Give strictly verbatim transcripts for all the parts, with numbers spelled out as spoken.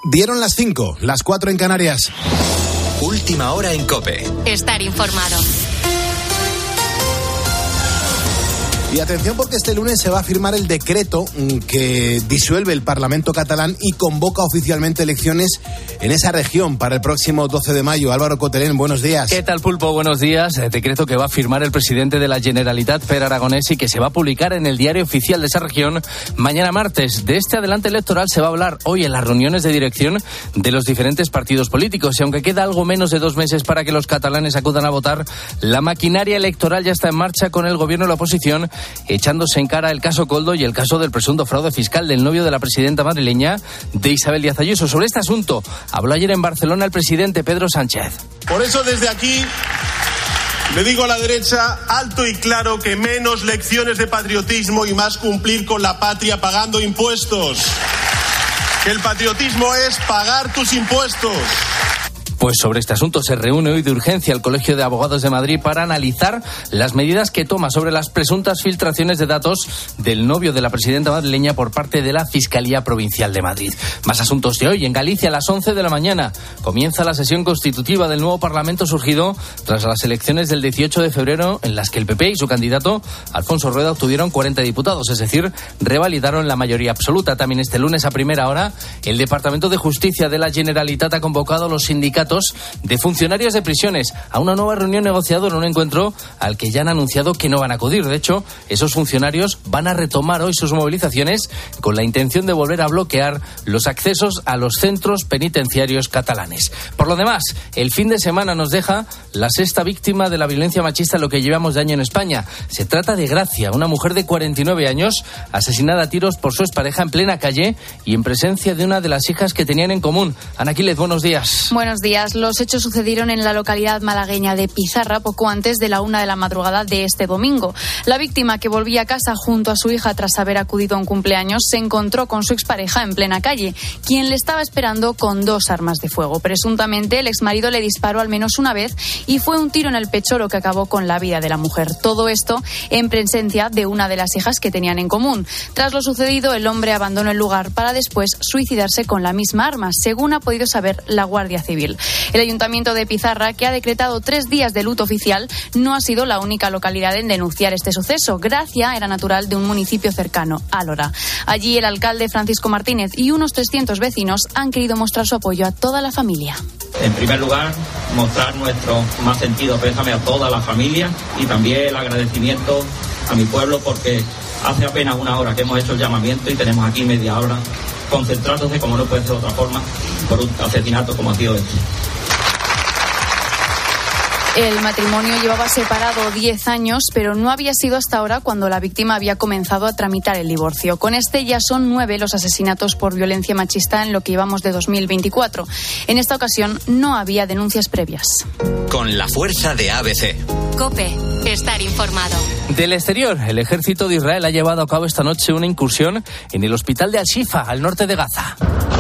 Dieron las cinco, las cuatro en Canarias. Última hora en COPE. Estar informado. Y atención, porque este lunes se va a firmar el decreto que disuelve el Parlamento catalán y convoca oficialmente elecciones en esa región para el próximo doce de mayo. Álvaro Cotelén, buenos días. ¿Qué tal, Pulpo? Buenos días. El decreto que va a firmar el presidente de la Generalitat, Pere Aragonès, y que se va a publicar en el diario oficial de esa región mañana martes. De este adelante electoral se va a hablar hoy en las reuniones de dirección de los diferentes partidos políticos. Y aunque queda algo menos de dos meses para que los catalanes acudan a votar, la maquinaria electoral ya está en marcha, con el gobierno y la oposición echándose en cara el caso Koldo y el caso del presunto fraude fiscal del novio de la presidenta madrileña, de Isabel Díaz Ayuso. Sobre este asunto habló ayer en Barcelona el presidente Pedro Sánchez. Por eso desde aquí le digo a la derecha alto y claro que menos lecciones de patriotismo y más cumplir con la patria pagando impuestos. Que el patriotismo es pagar tus impuestos. Pues sobre este asunto se reúne hoy de urgencia el Colegio de Abogados de Madrid para analizar las medidas que toma sobre las presuntas filtraciones de datos del novio de la presidenta madrileña por parte de la Fiscalía Provincial de Madrid. Más asuntos de hoy. En Galicia, a las once de la mañana, comienza la sesión constitutiva del nuevo Parlamento surgido tras las elecciones del dieciocho de febrero, en las que el P P y su candidato, Alfonso Rueda, obtuvieron cuarenta diputados, es decir, revalidaron la mayoría absoluta. También este lunes a primera hora, el Departamento de Justicia de la Generalitat ha convocado a los sindicatos de funcionarios de prisiones a una nueva reunión negociadora, un encuentro al que ya han anunciado que no van a acudir. De hecho, esos funcionarios van a retomar hoy sus movilizaciones con la intención de volver a bloquear los accesos a los centros penitenciarios catalanes. Por lo demás, el fin de semana nos deja la sexta víctima de la violencia machista en lo que llevamos de año en España. Se trata de Gracia, una mujer de cuarenta y nueve años, asesinada a tiros por su expareja en plena calle y en presencia de una de las hijas que tenían en común. Ana Quílez, buenos días. Buenos días. Los hechos sucedieron en la localidad malagueña de Pizarra poco antes de la una de la madrugada de este domingo. La víctima, que volvía a casa junto a su hija tras haber acudido a un cumpleaños, se encontró con su expareja en plena calle, quien le estaba esperando con dos armas de fuego. Presuntamente, el exmarido le disparó al menos una vez y fue un tiro en el pecho lo que acabó con la vida de la mujer. Todo esto en presencia de una de las hijas que tenían en común. Tras lo sucedido, el hombre abandonó el lugar para después suicidarse con la misma arma, según ha podido saber la Guardia Civil. El Ayuntamiento de Pizarra, que ha decretado tres días de luto oficial, no ha sido la única localidad en denunciar este suceso. Gracia era natural de un municipio cercano, Álora. Allí el alcalde Francisco Martínez y unos trescientos vecinos han querido mostrar su apoyo a toda la familia. En primer lugar, mostrar nuestro más sentido pésame a toda la familia y también el agradecimiento a mi pueblo, porque hace apenas una hora que hemos hecho el llamamiento y tenemos aquí media hora concentrándose, como no puede ser de otra forma, por un asesinato como ha sido este. El matrimonio llevaba separado diez años, pero no había sido hasta ahora cuando la víctima había comenzado a tramitar el divorcio. Con este ya son nueve los asesinatos por violencia machista en lo que llevamos de dos mil veinticuatro. En esta ocasión no había denuncias previas. Con la fuerza de A B C. COPE. Estar informado. Del exterior, el ejército de Israel ha llevado a cabo esta noche una incursión en el hospital de Al-Shifa, al norte de Gaza.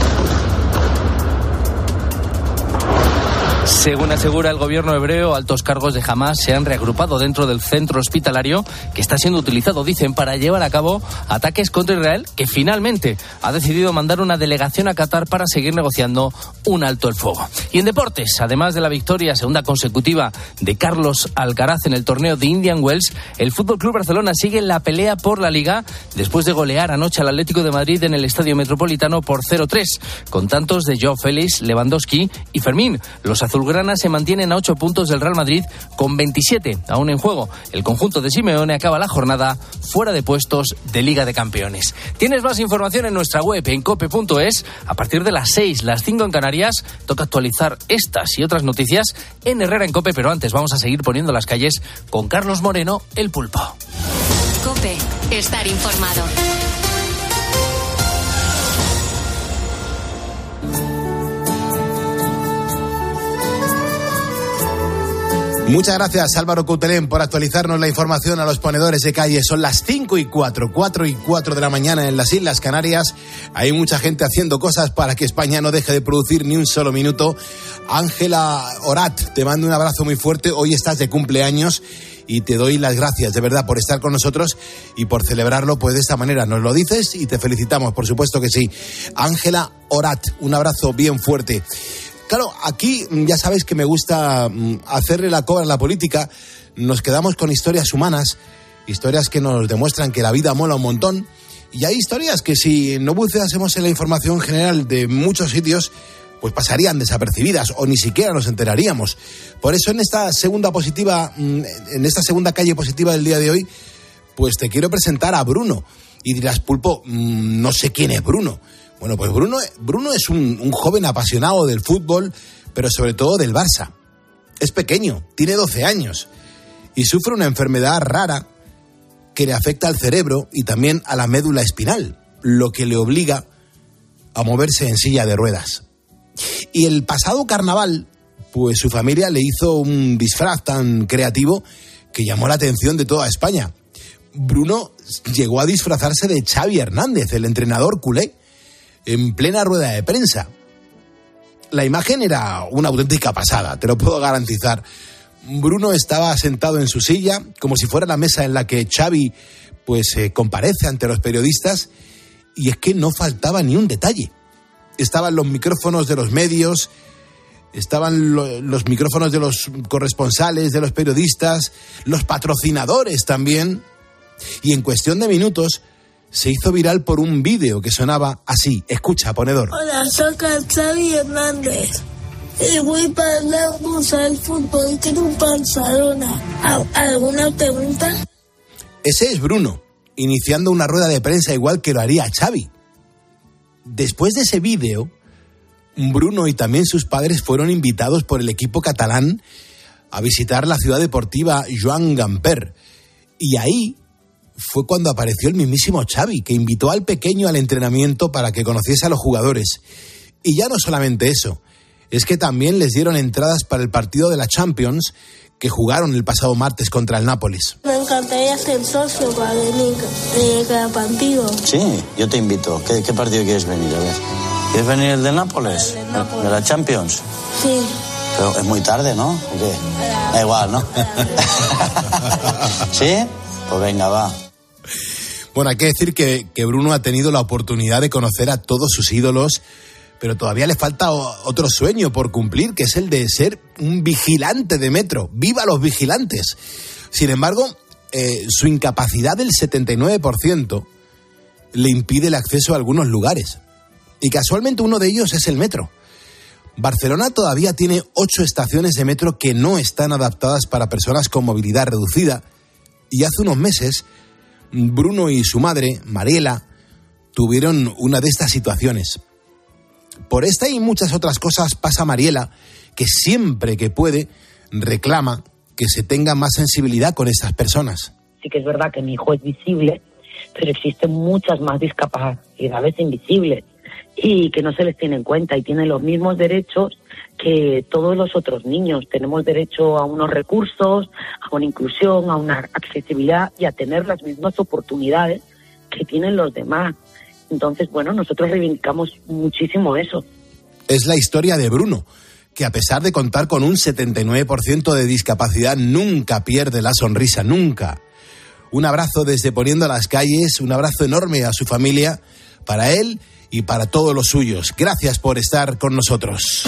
Según asegura el gobierno hebreo, altos cargos de Hamás se han reagrupado dentro del centro hospitalario que está siendo utilizado, dicen, para llevar a cabo ataques contra Israel, que finalmente ha decidido mandar una delegación a Qatar para seguir negociando un alto el fuego. Y en deportes, además de la victoria segunda consecutiva de Carlos Alcaraz en el torneo de Indian Wells, el F C Barcelona sigue en la pelea por la Liga después de golear anoche al Atlético de Madrid en el Estadio Metropolitano por cero tres, con tantos de Joao Félix, Lewandowski y Fermín. Los azulgranas se mantienen a ocho puntos del Real Madrid con veintisiete aún en juego. El conjunto de Simeone acaba la jornada fuera de puestos de Liga de Campeones. Tienes más información en nuestra web en cope punto es. A partir de las seis, las cinco en Canarias, toca actualizar estas y otras noticias en Herrera en COPE, pero antes vamos a seguir poniendo las calles con Carlos Moreno, el Pulpo. COPE. Estar informado. Muchas gracias, Álvaro Coutelén, por actualizarnos la información a los ponedores de calle. Son las cinco y cuatro, cuatro y cuatro de la mañana en las Islas Canarias. Hay mucha gente haciendo cosas para que España no deje de producir ni un solo minuto. Ángela Orat, te mando un abrazo muy fuerte. Hoy estás de cumpleaños y te doy las gracias de verdad por estar con nosotros y por celebrarlo pues de esta manera. Nos lo dices y te felicitamos, por supuesto que sí. Ángela Orat, un abrazo bien fuerte. Claro, aquí ya sabes que me gusta hacerle la cobra a la política. Nos quedamos con historias humanas, historias que nos demuestran que la vida mola un montón. Y hay historias que si no buceásemos en la información general de muchos sitios, pues pasarían desapercibidas o ni siquiera nos enteraríamos. Por eso en esta segunda positiva, en esta segunda calle positiva del día de hoy, pues te quiero presentar a Bruno. Y dirás, Pulpo, no sé quién es Bruno. Bueno, pues Bruno, Bruno es un, un joven apasionado del fútbol, pero sobre todo del Barça. Es pequeño, tiene doce años y sufre una enfermedad rara que le afecta al cerebro y también a la médula espinal, lo que le obliga a moverse en silla de ruedas. Y el pasado carnaval, pues su familia le hizo un disfraz tan creativo que llamó la atención de toda España. Bruno llegó a disfrazarse de Xavi Hernández, el entrenador culé, en plena rueda de prensa. La imagen era una auténtica pasada, te lo puedo garantizar. Bruno estaba sentado en su silla, como si fuera la mesa en la que Xavi pues, eh, comparece ante los periodistas, y es que no faltaba ni un detalle. Estaban los micrófonos de los medios, estaban lo, los micrófonos de los corresponsales, de los periodistas, los patrocinadores también, y en cuestión de minutos se hizo viral por un vídeo que sonaba así. Escucha, ponedor. Hola, soy Xavi Hernández. Y voy para hablar del fútbol que un Barcelona. ¿Alguna pregunta? Ese es Bruno, iniciando una rueda de prensa igual que lo haría Xavi. Después de ese vídeo, Bruno y también sus padres fueron invitados por el equipo catalán a visitar la ciudad deportiva Joan Gamper. Y ahí fue cuando apareció el mismísimo Xavi, que invitó al pequeño al entrenamiento para que conociese a los jugadores. Y ya no solamente eso, es que también les dieron entradas para el partido de la Champions que jugaron el pasado martes contra el Nápoles. Me encantaría ser socio para venir eh, cada partido. Sí, yo te invito. ¿Qué, ¿Qué partido quieres venir? A ver. ¿Quieres venir el del Nápoles? El del Nápoles. ¿De la Champions? Sí. Pero es muy tarde, ¿no? ¿O qué? Da igual, ¿no? ¿Sí? Pues venga, va. Bueno, hay que decir que, que Bruno ha tenido la oportunidad de conocer a todos sus ídolos, pero todavía le falta otro sueño por cumplir, que es el de ser un vigilante de metro. ¡Viva los vigilantes! Sin embargo, eh, su incapacidad del setenta y nueve por ciento le impide el acceso a algunos lugares. Y casualmente uno de ellos es el metro. Barcelona todavía tiene ocho estaciones de metro que no están adaptadas para personas con movilidad reducida. Y hace unos meses, Bruno y su madre, Mariela, tuvieron una de estas situaciones. Por esta y muchas otras cosas pasa Mariela, que siempre que puede reclama que se tenga más sensibilidad con estas personas. Sí que es verdad que mi hijo es visible, pero existen muchas más discapacidades invisibles y que no se les tiene en cuenta y tienen los mismos derechos que todos los otros niños. Tenemos derecho a unos recursos, a una inclusión, a una accesibilidad y a tener las mismas oportunidades que tienen los demás. Entonces, bueno, nosotros reivindicamos muchísimo eso. Es la historia de Bruno, que a pesar de contar con un setenta y nueve por ciento de discapacidad, nunca pierde la sonrisa, nunca. Un abrazo desde Poniendo las Calles, un abrazo enorme a su familia, para él y para todos los suyos. Gracias por estar con nosotros.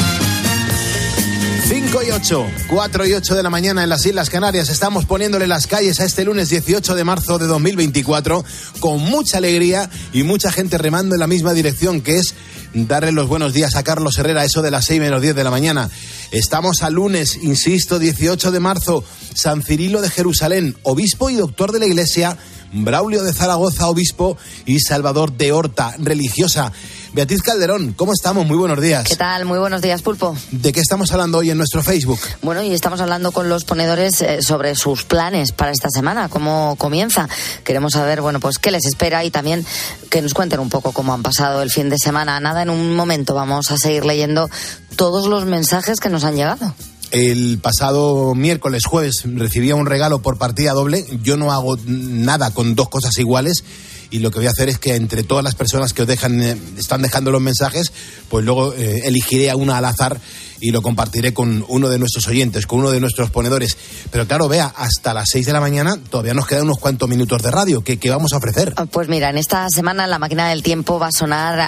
cinco y ocho, cuatro y ocho de la mañana en las Islas Canarias. Estamos poniéndole las calles a este lunes dieciocho de marzo de dos mil veinticuatro con mucha alegría y mucha gente remando en la misma dirección, que es darle los buenos días a Carlos Herrera, eso de las seis menos diez de la mañana. Estamos a lunes, insisto, dieciocho de marzo, San Cirilo de Jerusalén, obispo y doctor de la Iglesia, Braulio de Zaragoza, obispo, y Salvador de Horta, religiosa. Beatriz Calderón, ¿cómo estamos? Muy buenos días. ¿Qué tal? Muy buenos días, Pulpo. ¿De qué estamos hablando hoy en nuestro Facebook? Bueno, y estamos hablando con los ponedores eh, sobre sus planes para esta semana, cómo comienza. Queremos saber, bueno, pues qué les espera y también que nos cuenten un poco cómo han pasado el fin de semana. Nada, en un momento vamos a seguir leyendo todos los mensajes que nos han llegado. El pasado miércoles, jueves, recibía un regalo por partida doble. Yo no hago nada con dos cosas iguales y lo que voy a hacer es que entre todas las personas que os dejan, eh, están dejando los mensajes, pues luego eh, elegiré a una al azar y lo compartiré con uno de nuestros oyentes, con uno de nuestros ponedores. Pero claro, Bea, hasta las seis de la mañana todavía nos quedan unos cuantos minutos de radio. ¿Qué, qué vamos a ofrecer? Pues mira, en esta semana la máquina del tiempo va a sonar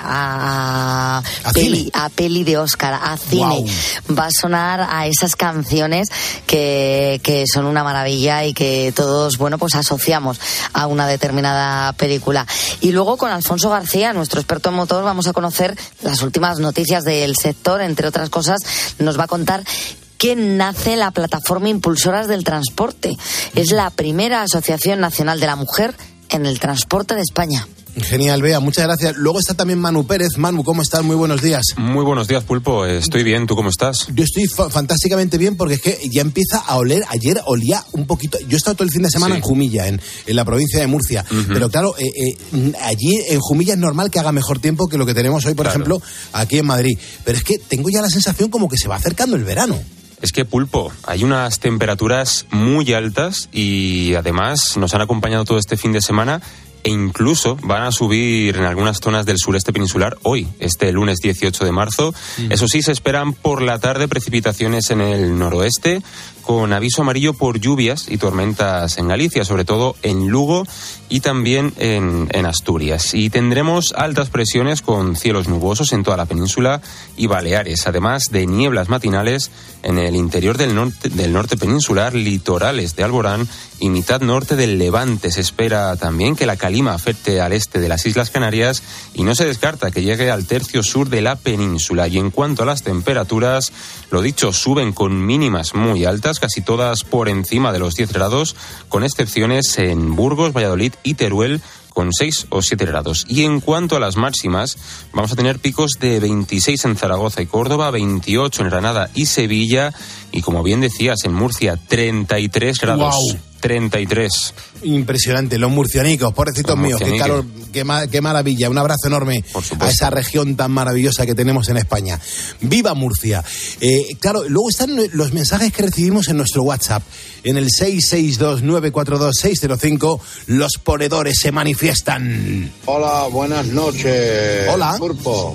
a, ¿A peli, cine? a peli de Oscar, a cine. Wow. Va a sonar a esas canciones que, que son una maravilla y que todos, bueno, pues asociamos a una determinada película. Y luego con Alfonso García, nuestro experto en motor, vamos a conocer las últimas noticias del sector. Entre otras cosas, nos va a contar que nace la Plataforma Impulsoras del Transporte. Es la primera asociación nacional de la mujer en el transporte de España. Genial, Bea, muchas gracias. Luego está también Manu Pérez. Manu, ¿cómo estás? Muy buenos días. Muy buenos días, Pulpo. Estoy bien. ¿Tú cómo estás? Yo estoy fa- fantásticamente bien porque es que ya empieza a oler. Ayer olía un poquito. Yo he estado todo el fin de semana sí. en Jumilla, en, en la provincia de Murcia. Uh-huh. Pero claro, eh, eh, allí en Jumilla es normal que haga mejor tiempo que lo que tenemos hoy, por claro. ejemplo, aquí en Madrid. Pero es que tengo ya la sensación como que se va acercando el verano. Es que, Pulpo, hay unas temperaturas muy altas y además nos han acompañado todo este fin de semana e incluso van a subir en algunas zonas del sureste peninsular hoy, este lunes dieciocho de marzo. Mm. Eso sí, se esperan por la tarde precipitaciones en el noroeste, con aviso amarillo por lluvias y tormentas en Galicia, sobre todo en Lugo y también en, en Asturias. Y tendremos altas presiones con cielos nubosos en toda la península y Baleares, además de nieblas matinales en el interior del norte, del norte peninsular, litorales de Alborán y mitad norte del Levante. Se espera también que la calima afecte al este de las Islas Canarias y no se descarta que llegue al tercio sur de la península. Y en cuanto a las temperaturas, lo dicho, suben con mínimas muy altas, casi todas por encima de los diez grados, con excepciones en Burgos, Valladolid y Teruel, con seis o siete grados. Y en cuanto a las máximas, vamos a tener picos de veintiséis en Zaragoza y Córdoba, veintiocho en Granada y Sevilla, y como bien decías, en Murcia, treinta y tres grados. ¡Wow! treinta y tres. Impresionante, los murcianicos, pobrecitos míos, qué calor, qué, ma- qué maravilla. Un abrazo enorme a esa región tan maravillosa que tenemos en España. ¡Viva Murcia! Eh, claro, luego están los mensajes que recibimos en nuestro WhatsApp, en el seis seis dos nueve cuatro dos seis cero cinco. Los ponedores se manifiestan. Hola, buenas noches. Hola. Pulpo,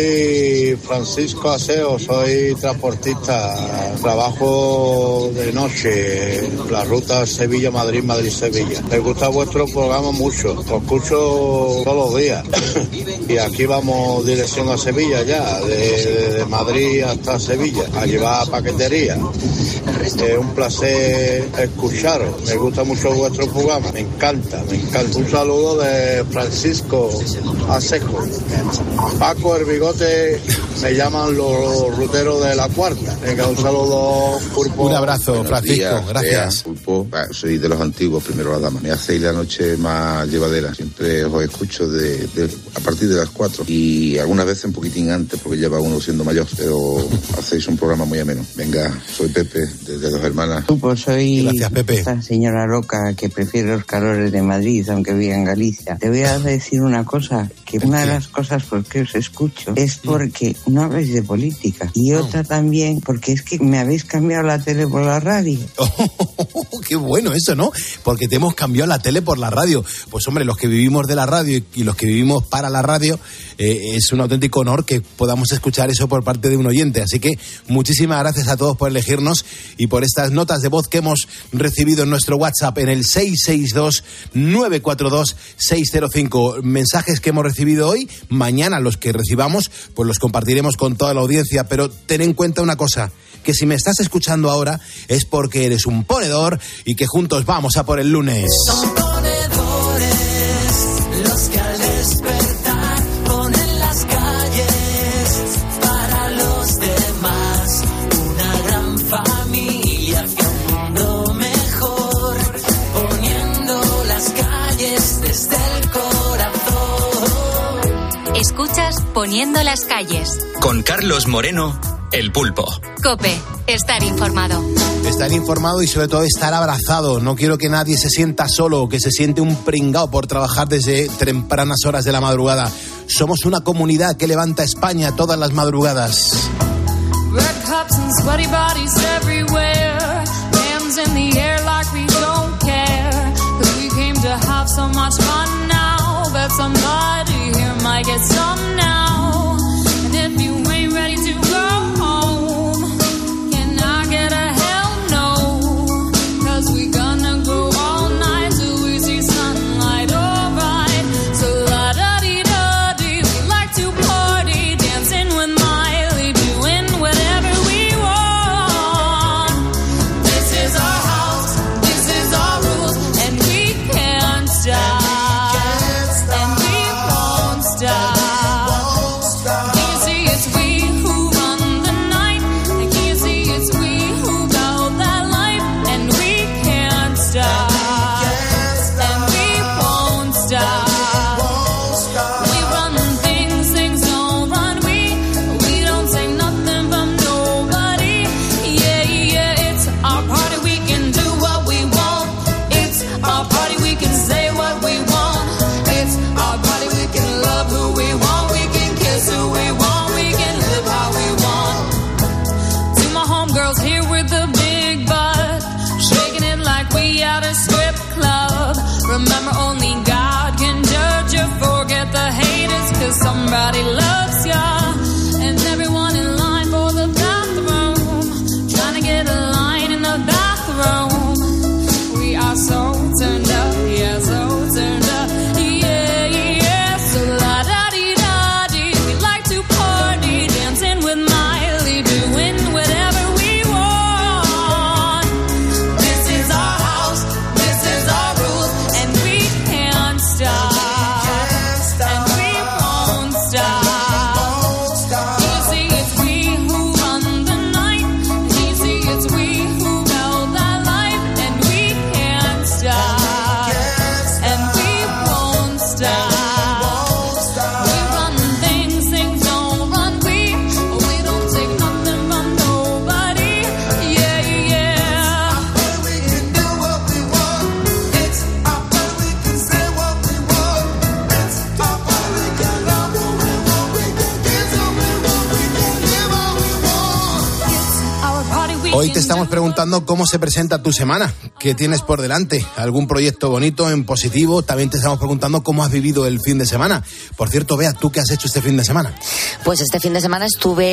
soy Francisco Aseo, soy transportista, trabajo de noche, la ruta Sevilla-Madrid, Madrid-Sevilla. Me gusta vuestro programa mucho, lo escucho todos los días. Y aquí vamos dirección a Sevilla ya, de, de Madrid hasta Sevilla, a llevar paquetería. Es un placer escucharos, me gusta mucho vuestro programa, me encanta, me encanta. Un saludo de Francisco Asejo. Paco el Bigote, me llaman los ruteros de la cuarta. Venga, un saludo, Pulpo. Un abrazo, Buenos Francisco, días, gracias. Bea, Pulpo. Ah, soy de los antiguos, primero la dama. Me hacéis la noche más llevadera. Siempre os escucho de, de, a partir de las cuatro y algunas veces un poquitín antes porque lleva uno siendo mayor, pero hacéis un programa muy ameno. Venga, soy Pepe, desde Dos Hermanas. Pues soy Gracias, Pepe. Esta señora loca que prefiere los calores de Madrid, aunque viva en Galicia. Te voy a decir una cosa, que una de las cosas por que os escucho es porque no habéis de política y no. otra también porque es que me habéis cambiado la tele por la radio. Oh, qué bueno eso, ¿no? Porque te hemos cambiado la tele por la radio. Pues hombre, los que vivimos de la radio y, y los que vivimos para la radio, eh, es un auténtico honor que podamos escuchar eso por parte de un oyente. Así que muchísimas gracias a todos por elegirnos y por estas notas de voz que hemos recibido en nuestro WhatsApp en el seis seis dos nueve cuatro dos seis cero cinco. Mensajes que hemos recibido hoy, mañana los que recibamos, pues los compartiremos con toda la audiencia. Pero ten en cuenta una cosa, que si me estás escuchando ahora es porque eres un ponedor y que juntos vamos a por el lunes. Son ponedores los que al despertar ponen las calles para los demás, una gran familia hacia un mundo mejor, poniendo las calles desde el corazón. Escuchas Poniendo las calles. Con Carlos Moreno, El Pulpo. COPE, estar informado. Estar informado y sobre todo estar abrazado. No quiero que nadie se sienta solo, que se siente un pringao por trabajar desde tempranas horas de la madrugada. Somos una comunidad que levanta España todas las madrugadas. Red cups and sweaty bodies everywhere, hands in the air like we don't care, 'cause we came to have so much fun now, but somebody here might get some now, and if you ain't ready to go home, Remember, only God can judge you. Forget the haters, cause somebody loves you. And everyone in line for the bathroom, trying to get a line in the bathroom. We are so turned up, yeah, so turned up, yeah, yeah. So la da di da di, we like to party, dancing with Miley, doing whatever we want. This is our house, this is our rules, and we can't stop, and we won't stop. You see, it's we who run the night. You see, it's we who build that life, and we can't stop, and we won't stop. We run things, things don't run we. We don't take nothing from nobody. Yeah, yeah. We can do what we want. It's our way, we can say what we want. It's our way, we can love what we want. We can dance what we want. We can live what we want. It's our party, we Hoy te can estamos do preguntando cómo se presenta tu semana, qué tienes por delante, algún proyecto bonito, en positivo. También te estamos preguntando cómo has vivido el fin de semana. Por cierto, Bea, ¿tú qué has hecho este fin de semana? Pues este fin de semana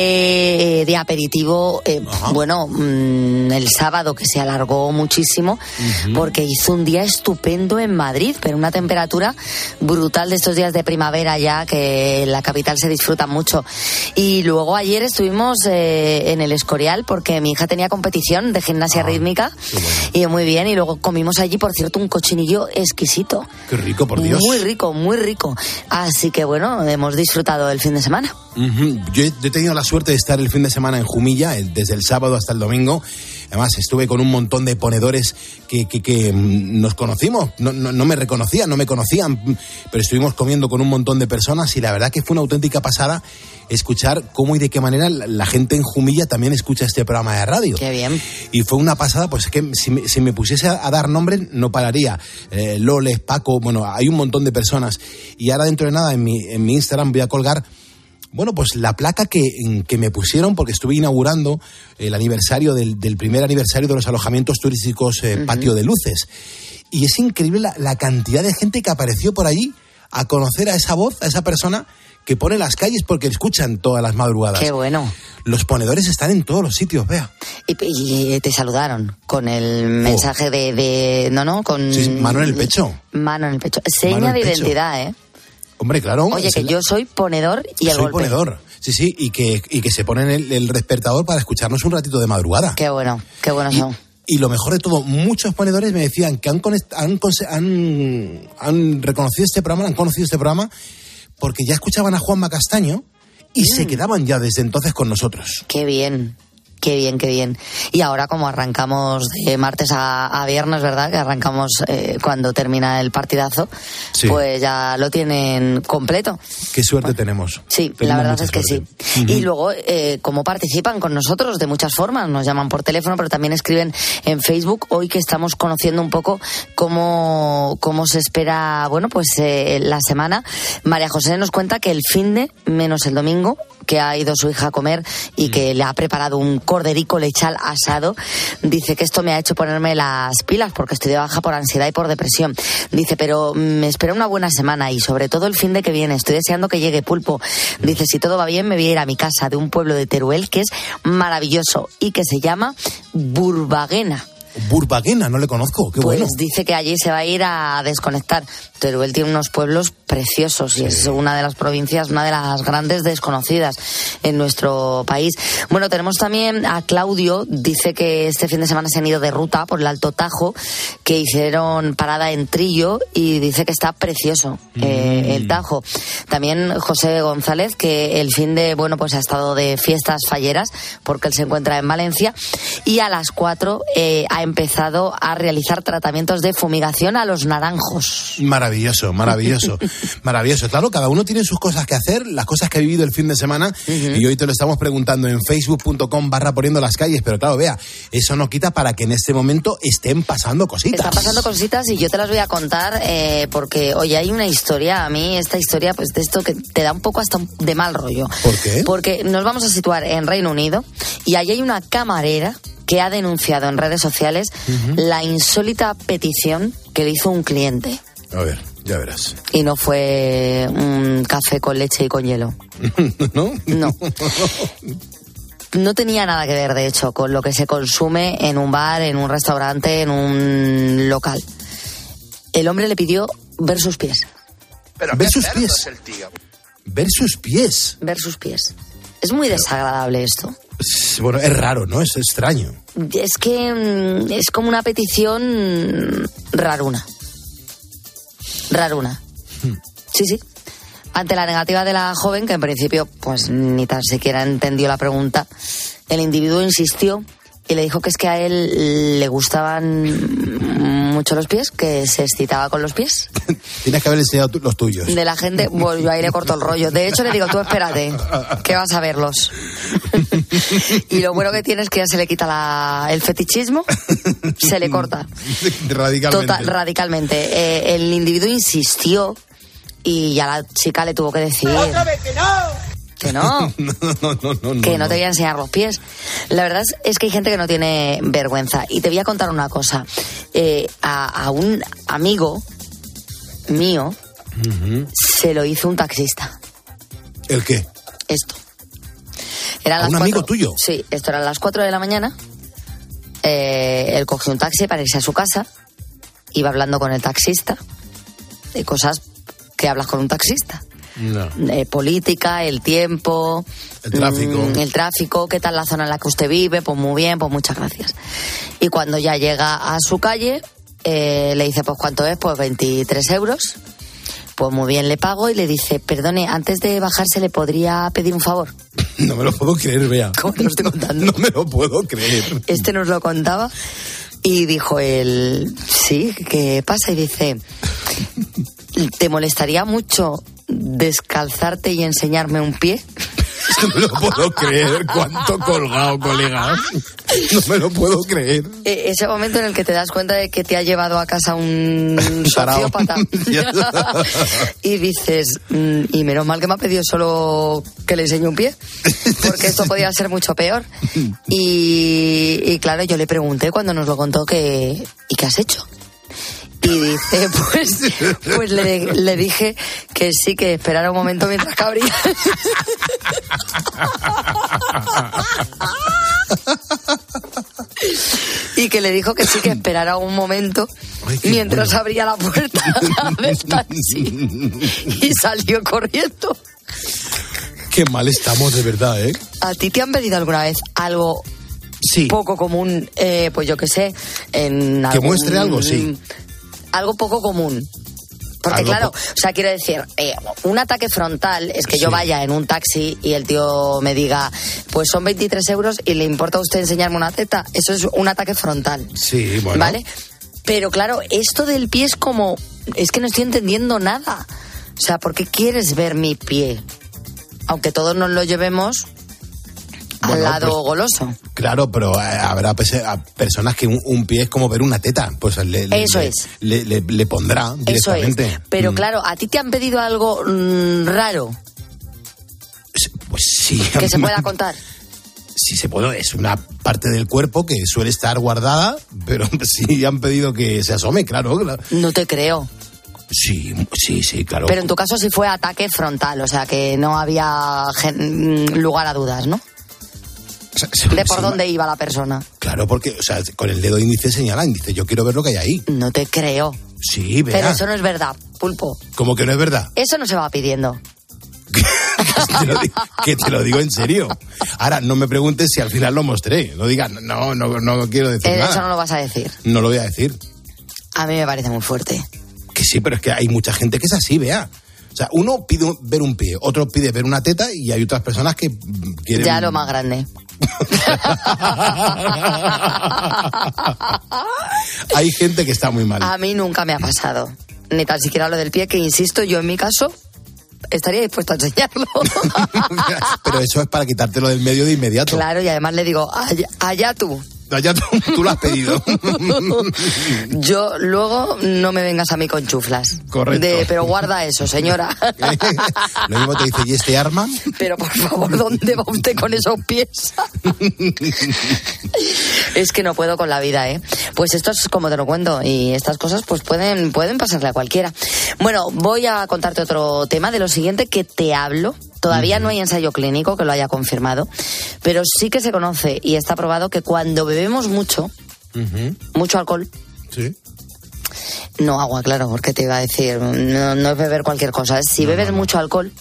estuve de aperitivo, eh, bueno, mmm, el sábado, que se alargó muchísimo, uh-huh. porque hizo un día estupendo en Madrid, pero una temperatura brutal de estos días de primavera ya, que en la capital se disfruta mucho. Y luego ayer estuvimos eh, en el Escorial, porque mi hija tenía competición de gimnasia Ah, rítmica, bueno. y muy bien, y luego comimos allí, por cierto, un cochinillo exquisito. Qué rico, por Dios. Muy rico, muy rico. Así que bueno, hemos disfrutado el fin de semana. Uh-huh. Yo, he, yo he tenido la suerte de estar el fin de semana en Jumilla, el, desde el sábado hasta el domingo. Además, estuve con un montón de ponedores que, que, que nos conocimos. No, no, no me reconocían, no me conocían, pero estuvimos comiendo con un montón de personas y la verdad que fue una auténtica pasada escuchar cómo y de qué manera la, la gente en Jumilla también escucha este programa de radio. Qué bien. Y fue una pasada, pues es que si me, si me pusiese a, a dar nombres no pararía. Eh, Loles, Paco, bueno, hay un montón de personas. Y ahora dentro de nada en mi, en mi Instagram voy a colgar, bueno, pues la placa que, que me pusieron, porque estuve inaugurando el aniversario del, del primer aniversario de los alojamientos turísticos eh, uh-huh. Patio de Luces. Y es increíble la, la cantidad de gente que apareció por allí a conocer a esa voz, a esa persona que pone las calles porque escuchan todas las madrugadas. Qué bueno. Los ponedores están en todos los sitios, Bea. Y, y te saludaron con el mensaje oh. de, de... No, no, con... Sí, mano en el pecho. Mano en el pecho. Seña de pecho. Identidad, ¿eh? Hombre, claro. Oye, que el... yo soy ponedor y el soy golpe. ponedor, sí, sí, y que, y que se ponen el, el despertador para escucharnos un ratito de madrugada. Qué bueno, qué bueno son. Y lo mejor de todo, muchos ponedores me decían que han, conect, han, han, han reconocido este programa, han conocido este programa, porque ya escuchaban a Juanma Castaño y mm. se quedaban ya desde entonces con nosotros. Qué bien. Qué bien, qué bien. Y ahora como arrancamos de martes a, a viernes, ¿verdad? Que arrancamos eh, cuando termina el partidazo, sí. Pues ya lo tienen completo. Qué suerte bueno, tenemos. Sí, tenemos la verdad es que suerte. Sí. Uh-huh. Y luego, eh, cómo participan con nosotros de muchas formas. Nos llaman por teléfono, pero también escriben en Facebook. Hoy que estamos conociendo un poco cómo, cómo se espera, bueno, pues eh, la semana. María José nos cuenta que el finde, menos el domingo, que ha ido su hija a comer y mm. que le ha preparado un corderico lechal asado, dice que esto me ha hecho ponerme las pilas porque estoy de baja por ansiedad y por depresión. Dice, pero me espera una buena semana y sobre todo el fin de que viene. Estoy deseando que llegue Pulpo. Dice, si todo va bien me voy a ir a mi casa de un pueblo de Teruel que es maravilloso y que se llama Burbaguena. Burbaguena, no le conozco, qué pues bueno. Pues dice que allí se va a ir a desconectar. Teruel tiene unos pueblos preciosos y sí. Es una de las provincias, una de las grandes desconocidas en nuestro país. Bueno, tenemos también a Claudio, dice que este fin de semana se han ido de ruta por el Alto Tajo, que hicieron parada en Trillo y dice que está precioso mm. eh, el Tajo. También José González, que el fin de, bueno, pues ha estado de fiestas falleras porque él se encuentra en Valencia y a las cuatro eh, ha empezado a realizar tratamientos de fumigación a los naranjos. Maravilloso, maravilloso, maravilloso. Claro, cada uno tiene sus cosas que hacer, las cosas que ha vivido el fin de semana, uh-huh. y hoy te lo estamos preguntando en facebook punto com barra poniendo las calles, pero claro, Vea, eso no quita para que en este momento estén pasando cositas. Están pasando cositas y yo te las voy a contar eh, porque, oye, hay una historia, a mí esta historia, pues de esto que te da un poco hasta de mal rollo. ¿Por qué? Porque nos vamos a situar en Reino Unido y allí hay una camarera que ha denunciado en redes sociales uh-huh. la insólita petición que le hizo un cliente. A ver, ya verás. Y no fue un café con leche y con hielo. ¿No? No. No tenía nada que ver, de hecho, con lo que se consume en un bar, en un restaurante, en un local. El hombre le pidió ver sus pies. Pero ver sus pies. Es el tío. Ver sus pies. Ver sus pies. Es muy desagradable esto. Bueno, es raro, ¿no? Es extraño. Es que es como una petición raruna. Raruna. Hmm. Sí, sí. Ante la negativa de la joven, que en principio pues ni tan siquiera entendió la pregunta, el individuo insistió y le dijo que es que a él le gustaban mucho los pies, que se excitaba con los pies. Tienes que haber enseñado tú, los tuyos. De la gente, bueno, yo ahí le corto el rollo. De hecho, le digo, tú espérate, que vas a verlos. Y lo bueno que tiene es que ya se le quita la, el fetichismo, se le corta. Radicalmente. Total, radicalmente. Eh, el individuo insistió y ya la chica le tuvo que decir... ¡Otra vez que no! Que no, no, no, no, no que no, no te voy a enseñar los pies. La verdad es, es que hay gente que no tiene vergüenza. Y te voy a contar una cosa. Eh, a, a un amigo mío uh-huh. se lo hizo un taxista. ¿El qué? Esto. Eran ¿A las un cuatro, amigo tuyo? Sí, esto eran las cuatro de la mañana. Eh, él cogió un taxi para irse a su casa. Iba hablando con el taxista de cosas que hablas con un taxista. No. Eh, política, el tiempo, el tráfico. Mmm, el tráfico, qué tal la zona en la que usted vive, pues muy bien, pues muchas gracias. Y cuando ya llega a su calle, eh, le dice, pues ¿cuánto es? Pues veintitrés euros. Pues muy bien, le pago y le dice, perdone, antes de bajarse le podría pedir un favor. No me lo puedo creer, vea. ¿Cómo te lo estoy contando? No me lo puedo creer. Este nos lo contaba y dijo él, sí, ¿qué pasa? Y dice, ¿te molestaría mucho descalzarte y enseñarme un pie? No me lo puedo creer. Cuánto colgado, colega. No me lo puedo creer. Eh, ese momento en el que te das cuenta de que te ha llevado a casa un sociópata. Y dices, mm, y menos mal que me ha pedido solo que le enseñe un pie, porque esto podía ser mucho peor. Y, y claro, yo le pregunté cuando nos lo contó que, ¿y qué has hecho? Y dice, pues, pues le, le dije que sí, que esperara un momento mientras cabría. Y que le dijo que sí, que esperara un momento. Ay, mientras bueno. abría la puerta del taxi. Y salió corriendo. Qué mal estamos, de verdad, ¿eh? ¿A ti te han pedido alguna vez algo sí. poco común? Eh, pues yo qué sé, en que algún, muestre algo, sí. Algo poco común. Porque algo claro, po- o sea, quiero decir, eh, un ataque frontal es que sí. yo vaya en un taxi y el tío me diga, pues son veintitrés euros y le importa a usted enseñarme una teta. Eso es un ataque frontal. Sí, bueno. ¿Vale? Pero claro, esto del pie es como, es que no estoy entendiendo nada. O sea, ¿por qué quieres ver mi pie? Aunque todos nos lo llevemos al bueno, lado pues, goloso. Claro, pero eh, habrá pese- a personas que un, un pie es como ver una teta. Pues le, le, Eso le, es. Le, le, le pondrá directamente. Eso es. Pero mm. claro, ¿a ti te han pedido algo mmm, raro? Pues sí. Que se pueda contar. Sí se puede, es una parte del cuerpo que suele estar guardada, pero sí han pedido que se asome, claro. claro. No te creo. Sí, sí, sí, claro. Pero en tu caso sí fue ataque frontal, o sea que no había gen- lugar a dudas, ¿no? O sea, se- De por se- dónde iba la persona. Claro, porque, o sea, con el dedo índice señalan, dice, yo quiero ver lo que hay ahí. No te creo. Sí, vea. Pero eso no es verdad, Pulpo. Como que no es verdad. Eso no se va pidiendo. que, te lo digo, que te lo digo en serio. Ahora, no me preguntes si al final lo mostré. No digas, no, no, no quiero decir Eh, nada. eso no lo vas a decir. No lo voy a decir. A mí me parece muy fuerte. Que sí, pero es que hay mucha gente que es así, vea. O sea, uno pide un- ver un pie, otro pide ver una teta y hay otras personas que mm, quieren... Ya lo más grande. Hay gente que está muy mal. A mí nunca me ha pasado. Ni tan siquiera lo del pie, que insisto, yo en mi caso estaría dispuesto a enseñarlo. Pero eso es para quitártelo del medio de inmediato. Claro, y además le digo, allá, allá tú. Ya tú, tú lo has pedido. Yo luego no me vengas a mí con chuflas. Correcto. De, pero guarda eso, señora. Lo mismo te dice, ¿y este arma? Pero por favor, ¿dónde va usted con esos pies? Es que no puedo con la vida, ¿eh? Pues esto es como te lo cuento, y estas cosas pues pueden, pueden pasarle a cualquiera. Bueno, voy a contarte otro tema de lo siguiente que te hablo. Todavía uh-huh. no hay ensayo clínico que lo haya confirmado, pero sí que se conoce y está probado que cuando bebemos mucho, uh-huh. mucho alcohol, sí. no agua, claro, porque te iba a decir, no, no es beber cualquier cosa, es si no, bebes no, no. mucho alcohol,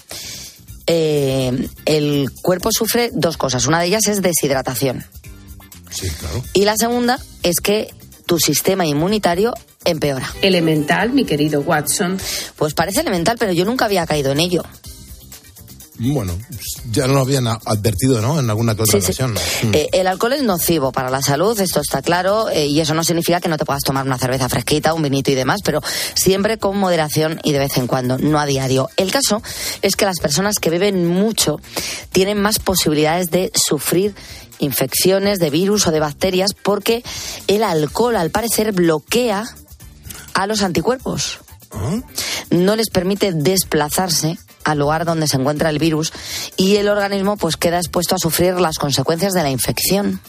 eh, el cuerpo sufre dos cosas. Una de ellas es deshidratación. Sí, claro. Y la segunda es que tu sistema inmunitario empeora. Elemental, mi querido Watson. Pues parece elemental, pero yo nunca había caído en ello. Bueno, ya no lo habían advertido, ¿no? En alguna que otra sí, ocasión. Sí. Mm. Eh, el alcohol es nocivo para la salud, esto está claro, eh, y eso no significa que no te puedas tomar una cerveza fresquita, un vinito y demás, pero siempre con moderación y de vez en cuando, no a diario. El caso es que las personas que beben mucho tienen más posibilidades de sufrir infecciones de virus o de bacterias porque el alcohol, al parecer, bloquea a los anticuerpos. ¿Ah? No les permite desplazarse al lugar donde se encuentra el virus y el organismo pues queda expuesto a sufrir las consecuencias de la infección.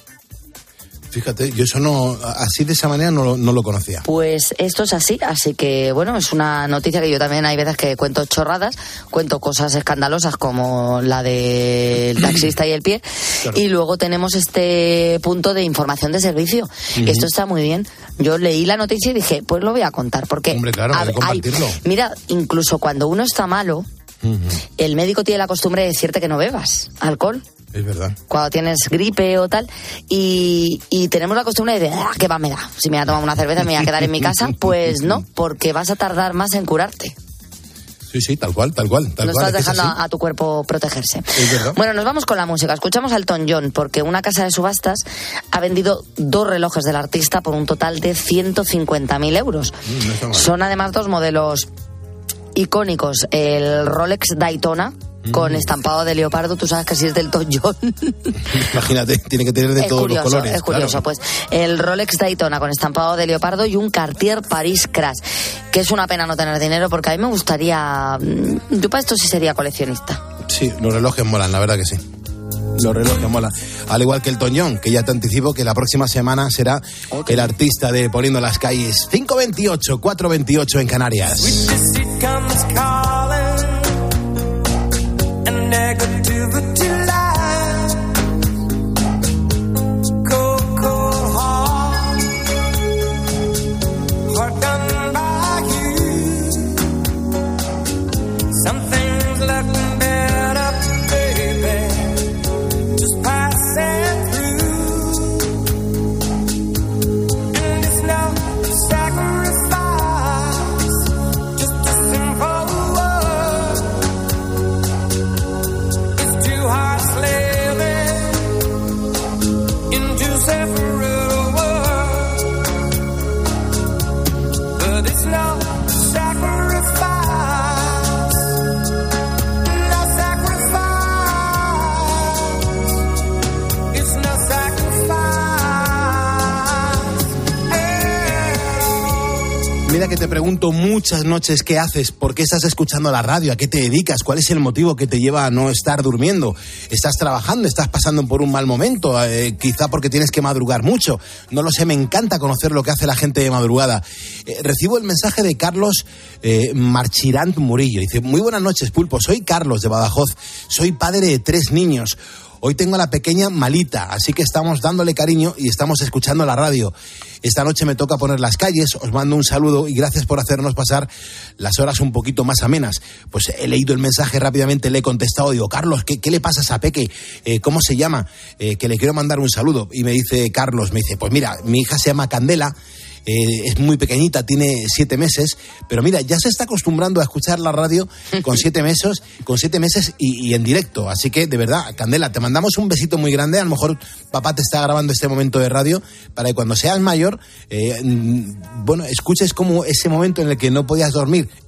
Fíjate, yo eso no, así de esa manera no lo, no lo conocía. Pues esto es así, así que bueno, es una noticia que yo también hay veces que cuento chorradas, cuento cosas escandalosas como la del taxista y el pie, claro. Y luego tenemos este punto de información de servicio. Uh-huh. Esto está muy bien. Yo leí la noticia y dije, pues lo voy a contar, porque hombre, claro, hay que compartirlo. Hay, mira, incluso cuando uno está malo, uh-huh. el médico tiene la costumbre de decirte que no bebas alcohol. Es verdad. Cuando tienes gripe o tal, y, y tenemos la costumbre de, ah, ¿qué va me da? Si me voy a tomar una cerveza me voy a quedar en mi casa, pues no, porque vas a tardar más en curarte. Sí, sí, tal cual, tal cual. Tal no cual, estás es dejando a, a tu cuerpo protegerse. Es verdad. Bueno, nos vamos con la música. Escuchamos a Elton John, porque una casa de subastas ha vendido dos relojes del artista por un total de ciento cincuenta mil euros. Mm, no Son además dos modelos icónicos, el Rolex Daytona, con estampado de leopardo. Tú sabes que si es del Elton John. Imagínate, tiene que tener de es todos curioso, los colores. Es curioso, claro. Pues el Rolex Daytona con estampado de leopardo y un Cartier Paris Crash, que es una pena no tener dinero, porque a mí me gustaría... Yo para esto sí sería coleccionista. Sí, los relojes molan, la verdad que sí. Los relojes molan. Al igual que el Elton John, que ya te anticipo que la próxima semana será okay. el artista de Poniendo las Calles. cinco veintiocho, cuatro veintiocho en Canarias. Negativity lies, cold, cold heart, heart done by you. Some things left better, baby, just passing through. And it's no sacrifice, just a simple word. Heart slaving into separate worlds, but it's no sacrifice, no sacrifice, it's no sacrifice. Mira que te pregunto muchas noches qué haces, por qué estás escuchando la radio, a qué te dedicas, cuál es el motivo que te lleva a no estar durmiendo. ¿Estás trabajando? ¿Estás pasando por un mal momento? Eh, quizá porque tienes que madrugar mucho. No lo sé, me encanta conocer lo que hace la gente de madrugada. Eh, recibo el mensaje de Carlos eh, Marchirant Murillo. Dice, muy buenas noches, Pulpo. Soy Carlos de Badajoz. Soy padre de tres niños. Hoy tengo a la pequeña malita, así que estamos dándole cariño y estamos escuchando la radio. Esta noche me toca poner las calles, os mando un saludo y gracias por hacernos pasar las horas un poquito más amenas. Pues he leído el mensaje rápidamente, le he contestado, digo, Carlos, ¿qué, qué le pasa a esa peque? Eh, ¿Cómo se llama? Eh, que le quiero mandar un saludo. Y me dice Carlos, me dice, pues mira, mi hija se llama Candela. Eh, es muy pequeñita, tiene siete meses, pero mira, ya se está acostumbrando a escuchar la radio con siete meses, con siete meses y, y en directo. Así que, de verdad, Candela, te mandamos un besito muy grande. A lo mejor papá te está grabando este momento de radio para que cuando seas mayor, eh, bueno, escuches como ese momento en el que no podías dormir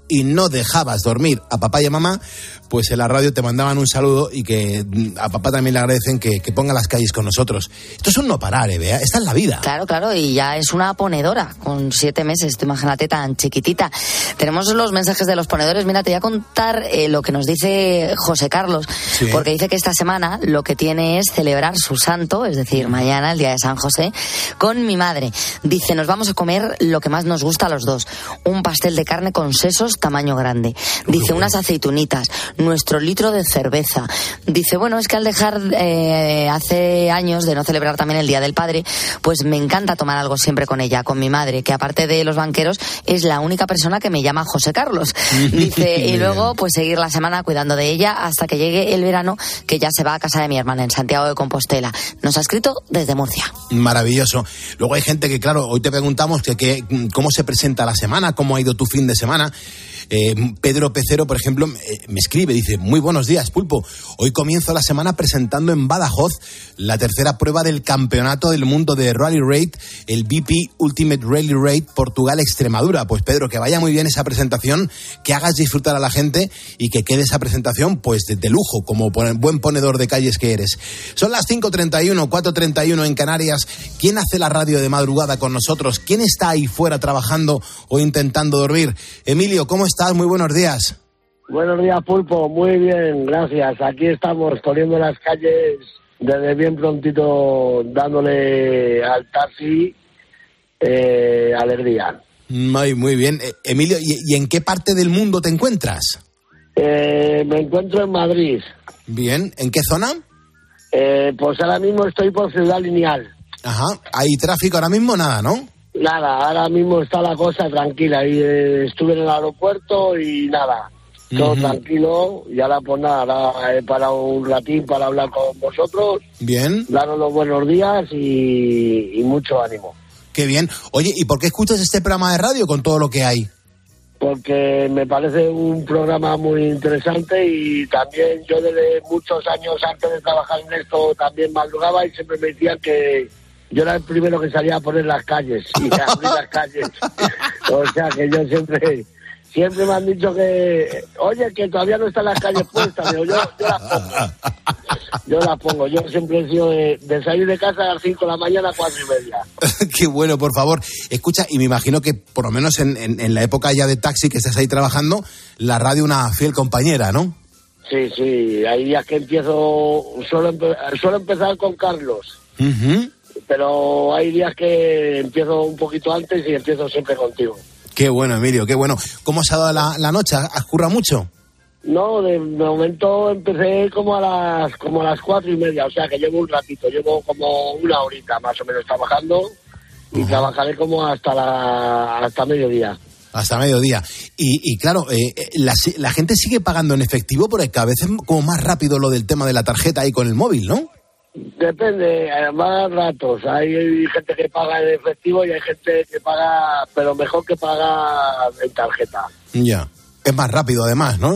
y no dejabas dormir a papá y a mamá, pues en la radio te mandaban un saludo y que a papá también le agradecen que, que ponga las calles con nosotros. Esto es un no parar, ¿eh? Bea? Esta es la vida. Claro, claro, y ya es una ponedora con siete meses, tú imagínate tan chiquitita. Tenemos los mensajes de los ponedores. Mira, te voy a contar eh, lo que nos dice José Carlos, sí. Porque dice que esta semana lo que tiene es celebrar su santo, es decir, mañana, el día de San José, con mi madre. Dice, nos vamos a comer lo que más nos gusta a los dos, un pastel de carne con sesos tamaño grande. Dice, unas aceitunitas, nuestro litro de cerveza. Dice, bueno, es que al dejar eh, hace años de no celebrar también el Día del Padre, pues me encanta tomar algo siempre con ella, con mi madre, que aparte de los banqueros es la única persona que me llama José Carlos. Dice, y luego pues seguir la semana cuidando de ella hasta que llegue el verano, que ya se va a casa de mi hermana en Santiago de Compostela. Nos ha escrito desde Murcia. Maravilloso. Luego hay gente que, claro, hoy te preguntamos que, que cómo se presenta la semana, cómo ha ido tu fin de semana. Eh, Pedro Pecero, por ejemplo, eh, me escribe, dice, muy buenos días, Pulpo. Hoy comienzo la semana presentando en Badajoz la tercera prueba del Campeonato del Mundo de Rally Raid, el B P Ultimate Rally Raid Portugal-Extremadura. Pues Pedro, que vaya muy bien esa presentación, que hagas disfrutar a la gente y que quede esa presentación pues de, de lujo, como buen ponedor de calles que eres. Son las cinco treinta y uno, cuatro treinta y uno en Canarias. ¿Quién hace la radio de madrugada con nosotros? ¿Quién está ahí fuera trabajando o intentando dormir? Emilio, ¿cómo estás? Muy buenos días. Buenos días, Pulpo. Muy bien, gracias. Aquí estamos poniendo las calles desde bien prontito, dándole al taxi eh, alegría. Muy, muy bien. Eh, Emilio, ¿y, ¿y en qué parte del mundo te encuentras? Eh, me encuentro en Madrid. Bien. ¿En qué zona? Eh, pues ahora mismo estoy por Ciudad Lineal. Ajá. ¿Hay tráfico ahora mismo? Nada, ¿no? Nada, ahora mismo está la cosa tranquila. Y, eh, estuve en el aeropuerto y nada, todo uh-huh. tranquilo. Y ahora pues nada, ahora he parado un ratín para hablar con vosotros. Bien. Daros los buenos días y, y mucho ánimo. Qué bien. Oye, ¿y por qué escuchas este programa de radio con todo lo que hay? Porque me parece un programa muy interesante y también yo desde muchos años antes de trabajar en esto también madrugaba y siempre me decían que yo era el primero que salía a poner las calles y a abrir las calles. O sea que yo siempre, siempre me han dicho que, oye, que todavía no están las calles puestas. Pero yo, yo las pongo. Yo las pongo. Yo siempre he sido de, de salir de casa a las cinco de la mañana a cuatro y media. Qué bueno, por favor. Escucha, y me imagino que por lo menos en, en, en la época ya de taxi que estás ahí trabajando, la radio una fiel compañera, ¿no? Sí, sí. Hay días que empiezo, suelo, empe- suelo empezar con Carlos. Uh-huh. Pero hay días que empiezo un poquito antes y empiezo siempre contigo. Qué bueno, Emilio, qué bueno. ¿Cómo se ha dado la, la noche? ¿Has currado mucho? No, de, de momento empecé como a las como a las cuatro y media, o sea que llevo un ratito, llevo como una horita más o menos trabajando y uh-huh. trabajaré como hasta la hasta mediodía. Hasta mediodía. Y, y claro, eh, la, la gente sigue pagando en efectivo porque cada vez es como más rápido lo del tema de la tarjeta ahí con el móvil, ¿no? Depende, más ratos. Hay gente que paga en efectivo y hay gente que paga, pero mejor que paga en tarjeta. Ya, es más rápido además, ¿no?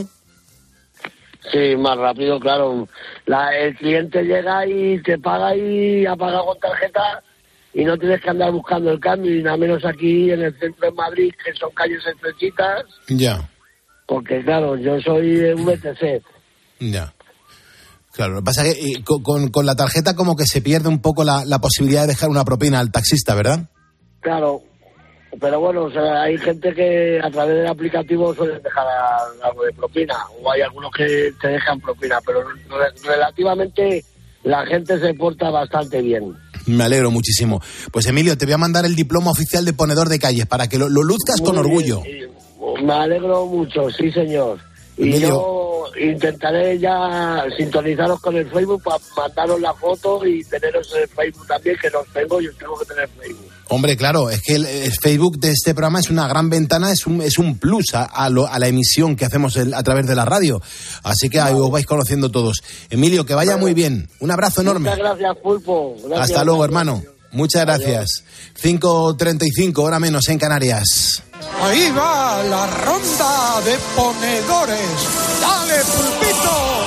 Sí, más rápido, claro. La, el cliente llega y te paga y ha pagado con tarjeta y no tienes que andar buscando el cambio, y nada menos aquí en el centro de Madrid, que son calles estrechitas. Ya. Porque claro, yo soy de V T C. Ya. Claro, lo que pasa es que eh, con, con la tarjeta como que se pierde un poco la, la posibilidad de dejar una propina al taxista, ¿verdad? Claro, pero bueno, o sea, hay gente que a través del aplicativo suelen dejar algo de propina, o hay algunos que te dejan propina, pero re- relativamente la gente se porta bastante bien. Me alegro muchísimo. Pues Emilio, te voy a mandar el diploma oficial de ponedor de calles para que lo, lo luzcas Muy con orgullo. Bien, me alegro mucho, sí señor. Y Emilio, yo intentaré ya sintonizaros con el Facebook para mandaros la foto y teneros en el Facebook también, que los tengo y os tengo que tener Facebook. Hombre, claro, es que el, el Facebook de este programa es una gran ventana, es un, es un plus a, a, lo, a la emisión que hacemos el, a través de la radio. Así que ahí os vais conociendo todos. Emilio, que vaya bueno, muy bien. Un abrazo enorme. Muchas gracias, Pulpo. Gracias, Hasta luego, gracias. hermano. Muchas gracias. cinco treinta y cinco, hora menos en Canarias. Ahí va la ronda de ponedores. ¡Dale, Pulpito!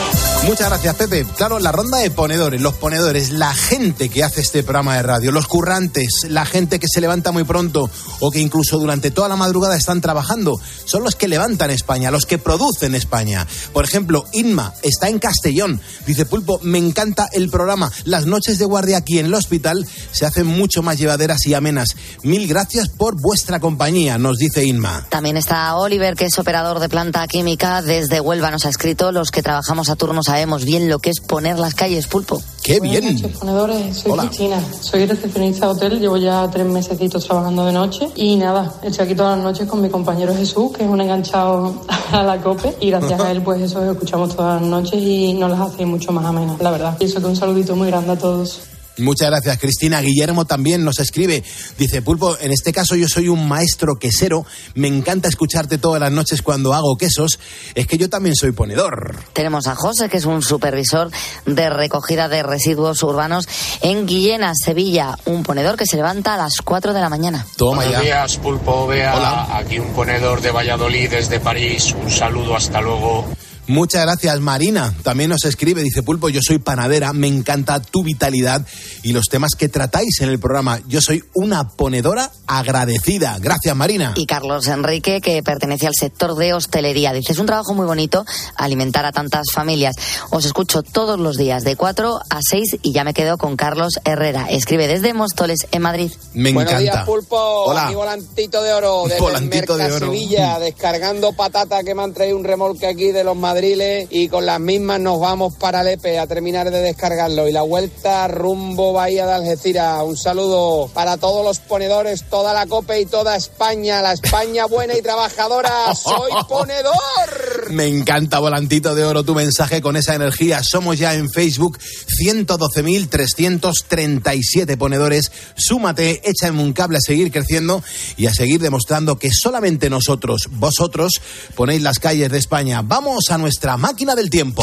Muchas gracias, Pepe. Claro, la ronda de ponedores, los ponedores, la gente que hace este programa de radio, los currantes, la gente que se levanta muy pronto o que incluso durante toda la madrugada están trabajando, son los que levantan España, los que producen España. Por ejemplo, Inma está en Castellón. Dice, Pulpo, me encanta el programa. Las noches de guardia aquí en el hospital se hacen mucho más llevaderas y amenas. Mil gracias por vuestra compañía, nos dice Inma. También está Oliver, que es operador de planta química. Desde Huelva nos ha escrito, los que trabajamos a turno sabemos bien lo que es poner las calles, Pulpo. ¡Qué bien! Buenas noches, ponedores. Soy Hola. Cristina. Soy recepcionista de hotel. Llevo ya tres mesecitos trabajando de noche. Y nada, estoy aquí todas las noches con mi compañero Jesús, que es un enganchado a la COPE. Y gracias a él, pues eso, escuchamos todas las noches y nos las hace mucho más amenas, la verdad. Y eso que un saludito muy grande a todos. Muchas gracias, Cristina. Guillermo también nos escribe. Dice, Pulpo, en este caso yo soy un maestro quesero. Me encanta escucharte todas las noches cuando hago quesos. Es que yo también soy ponedor. Tenemos a José, que es un supervisor de recogida de residuos urbanos en Guillena, Sevilla. Un ponedor que se levanta a las cuatro de la mañana. Toma Buenos ya. días, Pulpo, Bea. Hola. Aquí un ponedor de Valladolid desde París. Un saludo, hasta luego. Muchas gracias, Marina. También nos escribe, dice, Pulpo, yo soy panadera, me encanta tu vitalidad y los temas que tratáis en el programa. Yo soy una ponedora agradecida. Gracias, Marina. Y Carlos Enrique, que pertenece al sector de hostelería. Dice, es un trabajo muy bonito alimentar a tantas familias. Os escucho todos los días de cuatro a seis y ya me quedo con Carlos Herrera. Escribe desde Móstoles, en Madrid. Me Buenos encanta. días, Pulpo. Hola. Aquí volantito de oro desde Volantito de oro. Sevilla, descargando patata que me han traído un remolque aquí de los madriles y con las mismas nos vamos para Lepe a terminar de descargarlo y la vuelta rumbo Bahía de Algeciras. Un saludo para todos los ponedores, toda la COPE y toda España, la España buena y trabajadora. ¡Soy ponedor! Me encanta, volantito de oro, tu mensaje con esa energía. Somos ya en Facebook ciento doce mil trescientos treinta y siete ponedores. Súmate, échame un cable a seguir creciendo y a seguir demostrando que solamente nosotros, vosotros, ponéis las calles de España. Vamos a nuestra máquina del tiempo.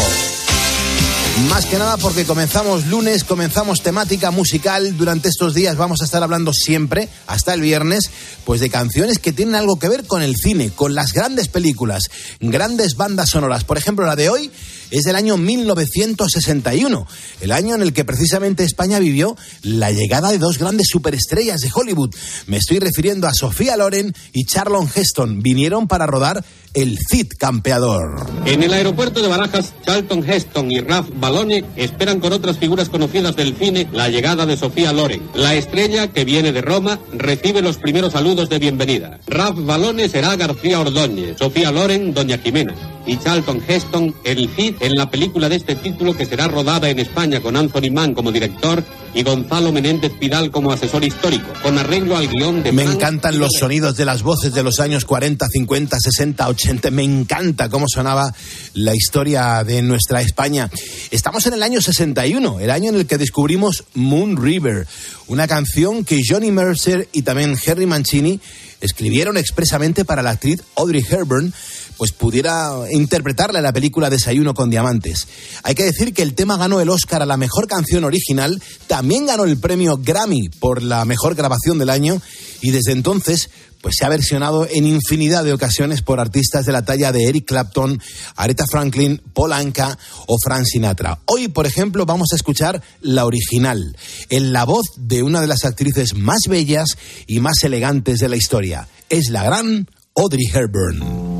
Más que nada porque comenzamos lunes, comenzamos temática musical. Durante estos días vamos a estar hablando siempre, hasta el viernes, pues de canciones que tienen algo que ver con el cine, con las grandes películas, grandes bandas sonoras. Por ejemplo, la de hoy es del año mil novecientos sesenta y uno, el año en el que precisamente España vivió la llegada de dos grandes superestrellas de Hollywood. Me estoy refiriendo a Sofía Loren y Charlton Heston. Vinieron para rodar El Cid Campeador. En el aeropuerto de Barajas, Charlton Heston y Ralph Balone esperan con otras figuras conocidas del cine la llegada de Sofía Loren. La estrella, que viene de Roma, recibe los primeros saludos de bienvenida. Ralph Balone será García Ordóñez, Sofía Loren, Doña Jimena, y Charlton Heston, el Cid, en la película de este título que será rodada en España con Anthony Mann como director y Gonzalo Menéndez Pidal como asesor histórico, con arreglo al guión de... Me Frank encantan los sonidos de las voces de los años cuarenta, cincuenta, sesenta, ochenta. Me encanta cómo sonaba la historia de nuestra España. Estamos en el año sesenta y uno, el año en el que descubrimos Moon River, una canción que Johnny Mercer y también Henry Mancini escribieron expresamente para la actriz Audrey Hepburn, pues pudiera interpretarla en la película Desayuno con Diamantes. Hay que decir que el tema ganó el Oscar a la mejor canción original, también ganó el premio Grammy por la mejor grabación del año y desde entonces pues se ha versionado en infinidad de ocasiones por artistas de la talla de Eric Clapton, Aretha Franklin, Paul Anka o Frank Sinatra. Hoy, por ejemplo, vamos a escuchar la original, en la voz de una de las actrices más bellas y más elegantes de la historia. Es la gran Audrey Hepburn.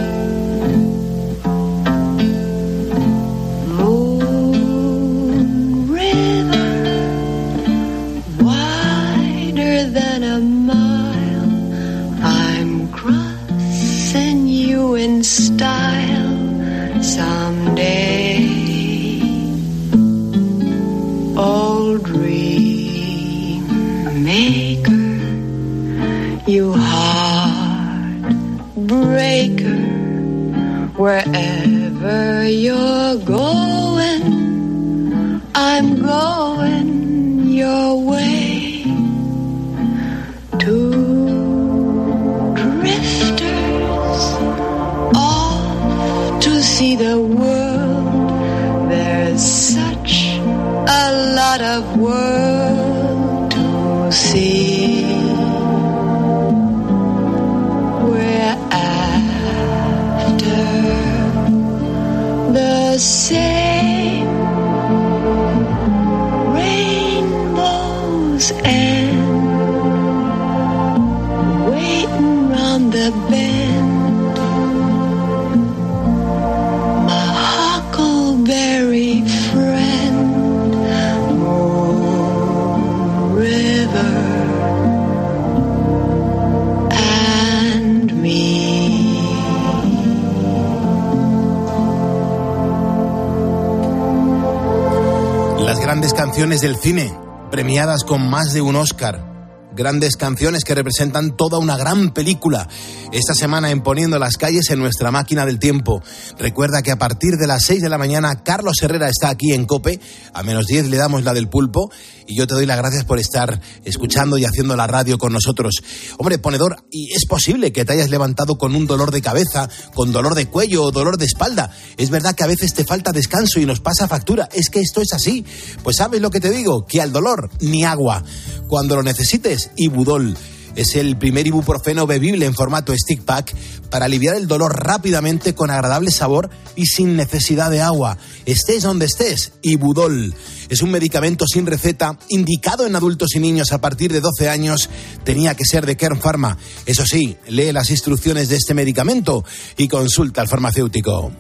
Than a mile, I'm crossing you in style someday. Old dream maker, you heartbreaker, wherever you're going, I'm going your way. Two drifters off to see the world. There's such a lot of world to see. We're after the same loose end, waiting round the bend. My huckleberry friend, Moon River and me. Las grandes canciones del cine, premiadas con más de un Oscar. Grandes canciones que representan toda una gran película. Esta semana en Poniendo las Calles en nuestra máquina del tiempo. Recuerda que a partir de las seis de la mañana Carlos Herrera está aquí en COPE. A menos diez le damos la del pulpo. Y yo te doy las gracias por estar escuchando y haciendo la radio con nosotros. Hombre, ponedor, ¿y es posible que te hayas levantado con un dolor de cabeza, con dolor de cuello o dolor de espalda? Es verdad que a veces te falta descanso y nos pasa factura. Es que esto es así. Pues ¿sabes lo que te digo? Que al dolor ni agua. Cuando lo necesites, Ibudol. Es el primer ibuprofeno bebible en formato stick pack para aliviar el dolor rápidamente con agradable sabor y sin necesidad de agua. Estés donde estés, Ibudol. Es un medicamento sin receta, indicado en adultos y niños a partir de doce años. Tenía que ser de Kern Pharma. Eso sí, lee las instrucciones de este medicamento y consulta al farmacéutico.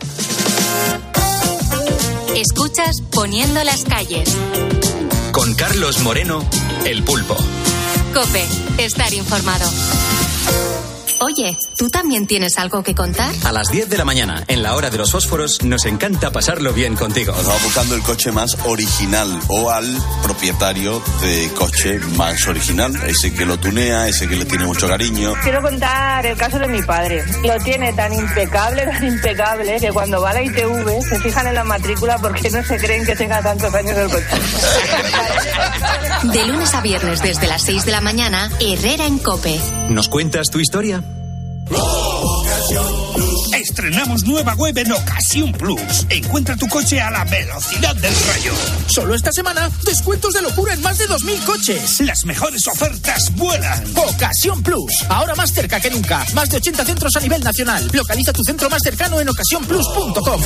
Escuchas Poniendo las Calles. Con Carlos Moreno, El Pulpo. COPE, estar informado. Oye, ¿tú también tienes algo que contar? A las diez de la mañana, en la hora de los fósforos, nos encanta pasarlo bien contigo. Estamos buscando el coche más original o al propietario de coche más original, ese que lo tunea, ese que le tiene mucho cariño. Quiero contar el caso de mi padre. Lo tiene tan impecable, tan impecable, que cuando va a la I T V se fijan en la matrícula porque no se creen que tenga tantos años el coche. De lunes a viernes desde las seis de la mañana, Herrera en COPE. ¿Nos cuentas tu historia? Estrenamos nueva web en Ocasión Plus. Encuentra tu coche a la velocidad del rayo. Solo esta semana, descuentos de locura en más de dos mil coches. Las mejores ofertas vuelan. Ocasión Plus, ahora más cerca que nunca. Más de ochenta centros a nivel nacional. Localiza tu centro más cercano en ocasión plus punto com.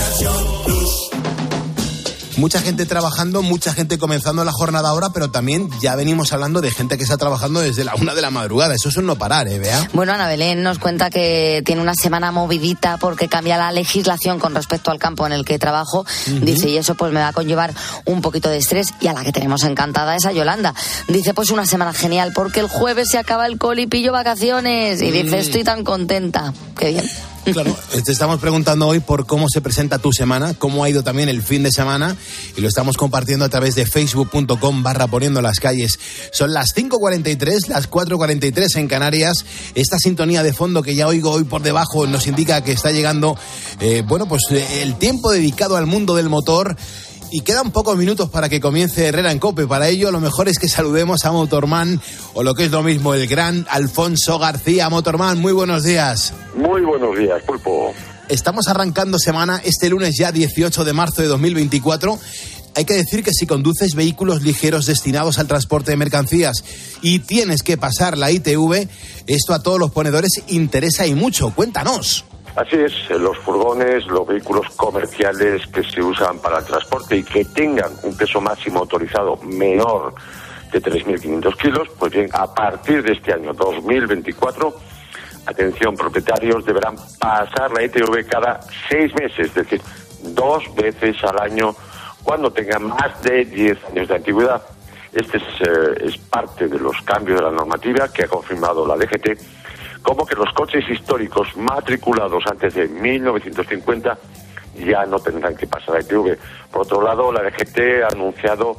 Mucha gente trabajando, mucha gente comenzando la jornada ahora, pero también ya venimos hablando de gente que está trabajando desde la una de la madrugada. Eso es un no parar, ¿eh, Bea? Bueno, Ana Belén nos cuenta que tiene una semana movidita porque cambia la legislación con respecto al campo en el que trabajo. Uh-huh. Dice, y eso pues me va a conllevar un poquito de estrés. Y a la que tenemos encantada es a Yolanda. Dice, pues una semana genial porque el jueves se acaba el cole y pillo vacaciones. Y dice, estoy tan contenta. Qué bien. Claro, te estamos preguntando hoy por cómo se presenta tu semana, cómo ha ido también el fin de semana, y lo estamos compartiendo a través de facebook.com barra poniendo las calles. Son las cinco cuarenta y tres, las cuatro cuarenta y tres en Canarias. Esta sintonía de fondo que ya oigo hoy por debajo nos indica que está llegando, eh, bueno, pues el tiempo dedicado al mundo del motor. Y quedan pocos minutos para que comience Herrera en COPE. Para ello, lo mejor es que saludemos a Motorman, o lo que es lo mismo, el gran Alfonso García. Motorman, muy buenos días. Muy buenos días, Pulpo. Estamos arrancando semana este lunes ya dieciocho de marzo de dos mil veinticuatro. Hay que decir que si conduces vehículos ligeros destinados al transporte de mercancías y tienes que pasar la I T V, esto a todos los ponedores interesa y mucho. Cuéntanos. Así es, los furgones, los vehículos comerciales que se usan para el transporte y que tengan un peso máximo autorizado menor de tres mil quinientos kilos, pues bien, a partir de este año dos mil veinticuatro, atención, propietarios deberán pasar la I T V cada seis meses, es decir, dos veces al año cuando tengan más de diez años de antigüedad. Este es, eh, es parte de los cambios de la normativa que ha confirmado la D G T, como que los coches históricos matriculados antes de mil novecientos cincuenta ya no tendrán que pasar a I T V. Por otro lado, la D G T ha anunciado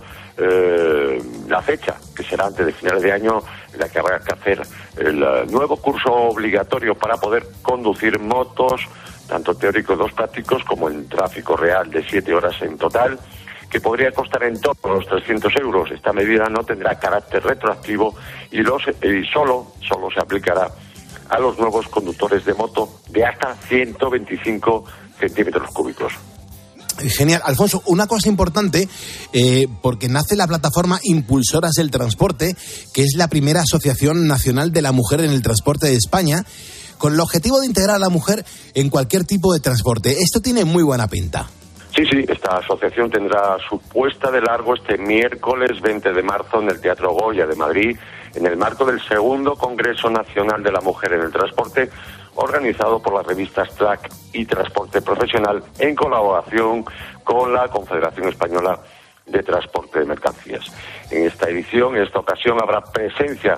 eh, la fecha, que será antes de finales de año, en la que habrá que hacer el uh, nuevo curso obligatorio para poder conducir motos, tanto teóricos dos prácticos, como en tráfico real de siete horas en total, que podría costar en torno a los trescientos euros. Esta medida no tendrá carácter retroactivo y, los, y solo, solo se aplicará a los nuevos conductores de moto de hasta ciento veinticinco centímetros cúbicos. Genial. Alfonso, una cosa importante, eh, porque nace la plataforma Impulsoras del Transporte, que es la primera asociación nacional de la mujer en el transporte de España, con el objetivo de integrar a la mujer en cualquier tipo de transporte. Esto tiene muy buena pinta. Sí, sí, esta asociación tendrá su puesta de largo este miércoles veinte de marzo en el Teatro Goya de Madrid, en el marco del segundo Congreso Nacional de la Mujer en el Transporte, organizado por las revistas Track y Transporte Profesional, en colaboración con la Confederación Española de Transporte de Mercancías. En esta edición, en esta ocasión, habrá presencia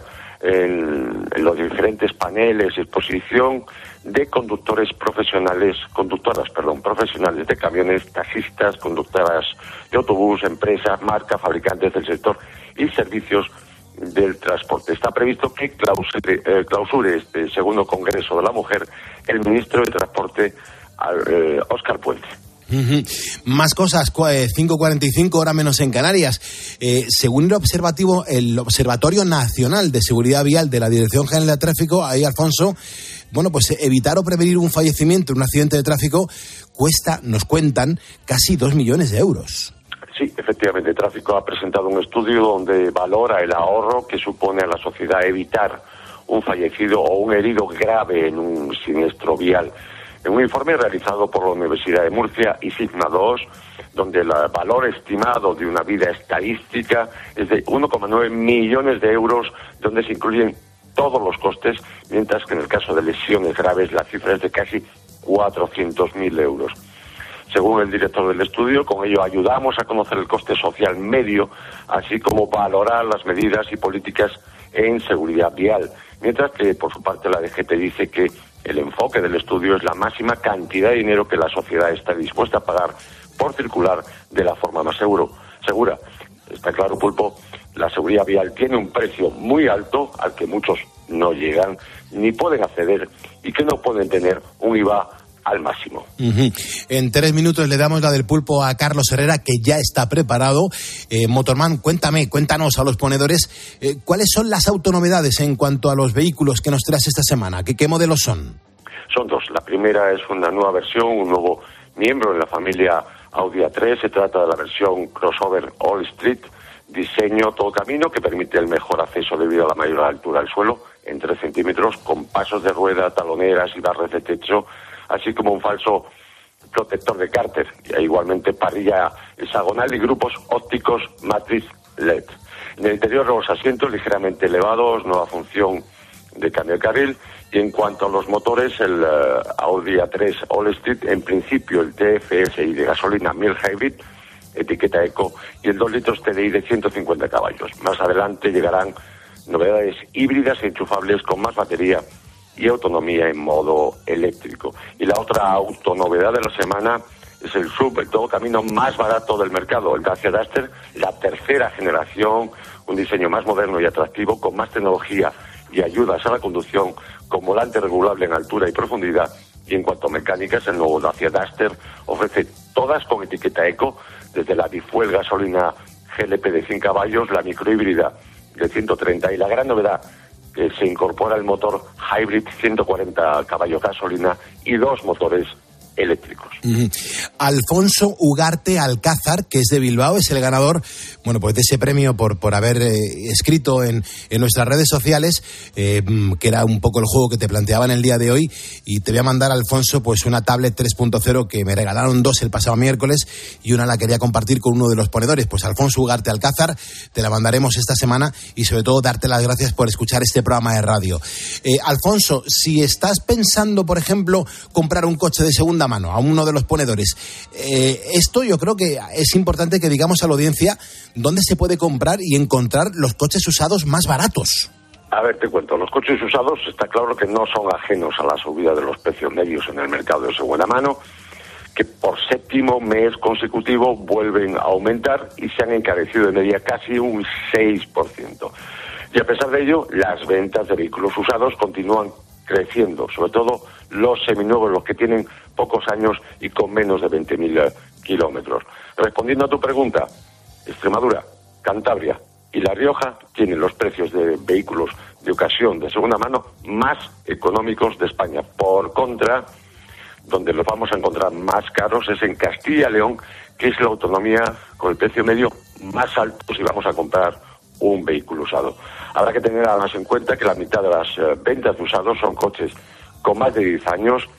en, en los diferentes paneles y exposición de conductores profesionales, conductoras, perdón, profesionales de camiones, taxistas, conductoras de autobús, empresas, marcas, fabricantes del sector y servicios del transporte. Está previsto que clausure, eh, clausure este segundo Congreso de la Mujer el ministro de Transporte, eh, Óscar Puente. Uh-huh. Más cosas, cinco cuarenta y cinco, hora menos en Canarias. Eh, según el observativo, el Observatorio Nacional de Seguridad Vial de la Dirección General de Tráfico, ahí Alfonso, bueno, pues evitar o prevenir un fallecimiento, un accidente de tráfico, cuesta, nos cuentan, casi dos millones de euros. Sí, efectivamente, Tráfico ha presentado un estudio donde valora el ahorro que supone a la sociedad evitar un fallecido o un herido grave en un siniestro vial. En un informe realizado por la Universidad de Murcia y Sigma dos, donde el valor estimado de una vida estadística es de uno coma nueve millones de euros, donde se incluyen todos los costes, mientras que en el caso de lesiones graves la cifra es de casi cuatrocientos mil euros. Según el director del estudio, con ello ayudamos a conocer el coste social medio, así como valorar las medidas y políticas en seguridad vial, mientras que por su parte la D G T dice que el enfoque del estudio es la máxima cantidad de dinero que la sociedad está dispuesta a pagar por circular de la forma más seguro, segura. Está claro, Pulpo, la seguridad vial tiene un precio muy alto al que muchos no llegan ni pueden acceder y que no pueden tener un I V A al máximo. Uh-huh. En tres minutos le damos la del pulpo a Carlos Herrera, que ya está preparado. Eh, Motorman, cuéntame, cuéntanos a los ponedores, eh, ¿cuáles son las autonovedades en cuanto a los vehículos que nos traes esta semana? ¿Qué, qué modelos son? Son dos. La primera es una nueva versión, un nuevo miembro de la familia Audi A tres. Se trata de la versión Crossover All Street, diseño todo camino que permite el mejor acceso debido a la mayor altura del suelo, en tres centímetros, con pasos de rueda, taloneras y barras de techo, así como un falso protector de cárter, y igualmente parrilla hexagonal y grupos ópticos matriz L E D. En el interior los asientos ligeramente elevados, nueva función de cambio de carril, y en cuanto a los motores, el uh, Audi A tres All Street, en principio el T F S I de gasolina Mild Hybrid, etiqueta Eco, y el dos litros T D I de ciento cincuenta caballos. Más adelante llegarán novedades híbridas e enchufables con más batería y autonomía en modo eléctrico. Y la otra autonovedad de la semana es el sub, el todo camino más barato del mercado, el Dacia Duster, la tercera generación, un diseño más moderno y atractivo, con más tecnología y ayudas a la conducción, con volante regulable en altura y profundidad. Y en cuanto a mecánicas, el nuevo Dacia Duster ofrece todas con etiqueta Eco, desde la bifuel gasolina G L P de cien caballos, la microhíbrida de ciento treinta y la gran novedad, que se incorpora el motor hybrid ciento cuarenta caballos gasolina y dos motores eléctricos. Uh-huh. Alfonso Ugarte Alcázar, que es de Bilbao, es el ganador, bueno, pues de ese premio por, por haber eh, escrito en, en nuestras redes sociales, eh, que era un poco el juego que te planteaba en el día de hoy, y te voy a mandar, Alfonso, pues una tablet tres punto cero que me regalaron dos el pasado miércoles y una la quería compartir con uno de los ponedores. Pues Alfonso Ugarte Alcázar, te la mandaremos esta semana y sobre todo darte las gracias por escuchar este programa de radio. Eh, Alfonso, si estás pensando, por ejemplo, comprar un coche de segunda mano a uno de los ponedores, eh, esto yo creo que es importante que digamos a la audiencia dónde se puede comprar y encontrar los coches usados más baratos. A ver, te cuento, los coches usados está claro que no son ajenos a la subida de los precios medios en el mercado de segunda mano, que por séptimo mes consecutivo vuelven a aumentar y se han encarecido de media casi un seis por ciento. Y a pesar de ello, las ventas de vehículos usados continúan creciendo, sobre todo los seminuevos, los que tienen pocos años y con menos de veinte mil kilómetros. Respondiendo a tu pregunta, Extremadura, Cantabria y La Rioja tienen los precios de vehículos de ocasión de segunda mano más económicos de España. Por contra, donde los vamos a encontrar más caros es en Castilla y León, que es la autonomía con el precio medio más alto si vamos a comprar un vehículo usado. Habrá que tener además en cuenta que la mitad de las eh, ventas de usados son coches con más de diez años,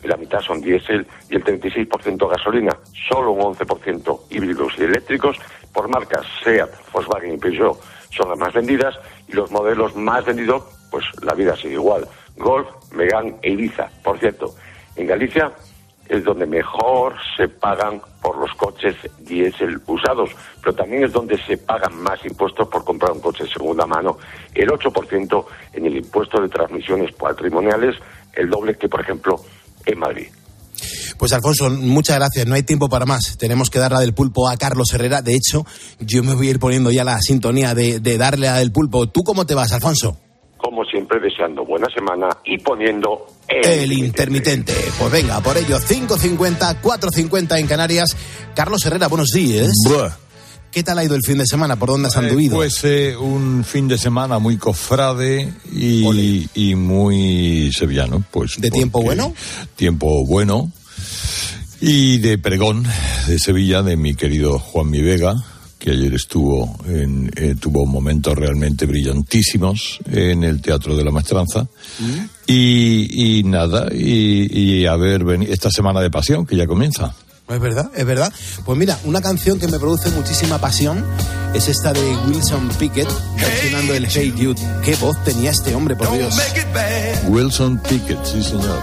y la mitad son diésel y el treinta y seis por ciento gasolina, solo un once por ciento híbridos y eléctricos. Por marcas, SEAT, Volkswagen y Peugeot son las más vendidas, y los modelos más vendidos, pues la vida sigue igual: Golf, Megane e Ibiza. Por cierto, en Galicia es donde mejor se pagan por los coches diésel usados, pero también es donde se pagan más impuestos por comprar un coche de segunda mano, el ocho por ciento en el impuesto de transmisiones patrimoniales, el doble que, por ejemplo, en Madrid. Pues Alfonso, muchas gracias, no hay tiempo para más, tenemos que dar la del pulpo a Carlos Herrera. De hecho, yo me voy a ir poniendo ya la sintonía de, de darle la del pulpo. ¿Tú cómo te vas, Alfonso? Como siempre, deseando buena semana y poniendo el, el intermitente. Pues venga, por ello, cinco cincuenta, cuatro cincuenta en Canarias. Carlos Herrera, buenos días. Buah. ¿Qué tal ha ido el fin de semana? ¿Por dónde has anduido? Eh, pues eh, un fin de semana muy cofrade y, y muy sevillano. Pues, ¿De tiempo bueno? Tiempo bueno. Y de pregón de Sevilla, de mi querido Juan Mi Vega, que ayer estuvo en, eh, tuvo momentos realmente brillantísimos en el Teatro de la Maestranza. ¿Mm? Y, y nada, y, y a ver, esta semana de pasión que ya comienza. Es verdad, es verdad. Pues mira, una canción que me produce muchísima pasión es esta de Wilson Pickett, versionando el Hey Jude. ¿Qué voz tenía este hombre, por Dios? Wilson Pickett, sí señor.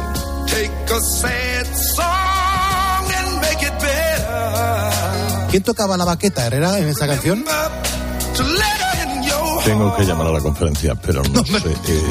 ¿Quién tocaba la baqueta, Herrera, en esta canción? Tengo que llamar a la conferencia, pero no, no sé. Eh...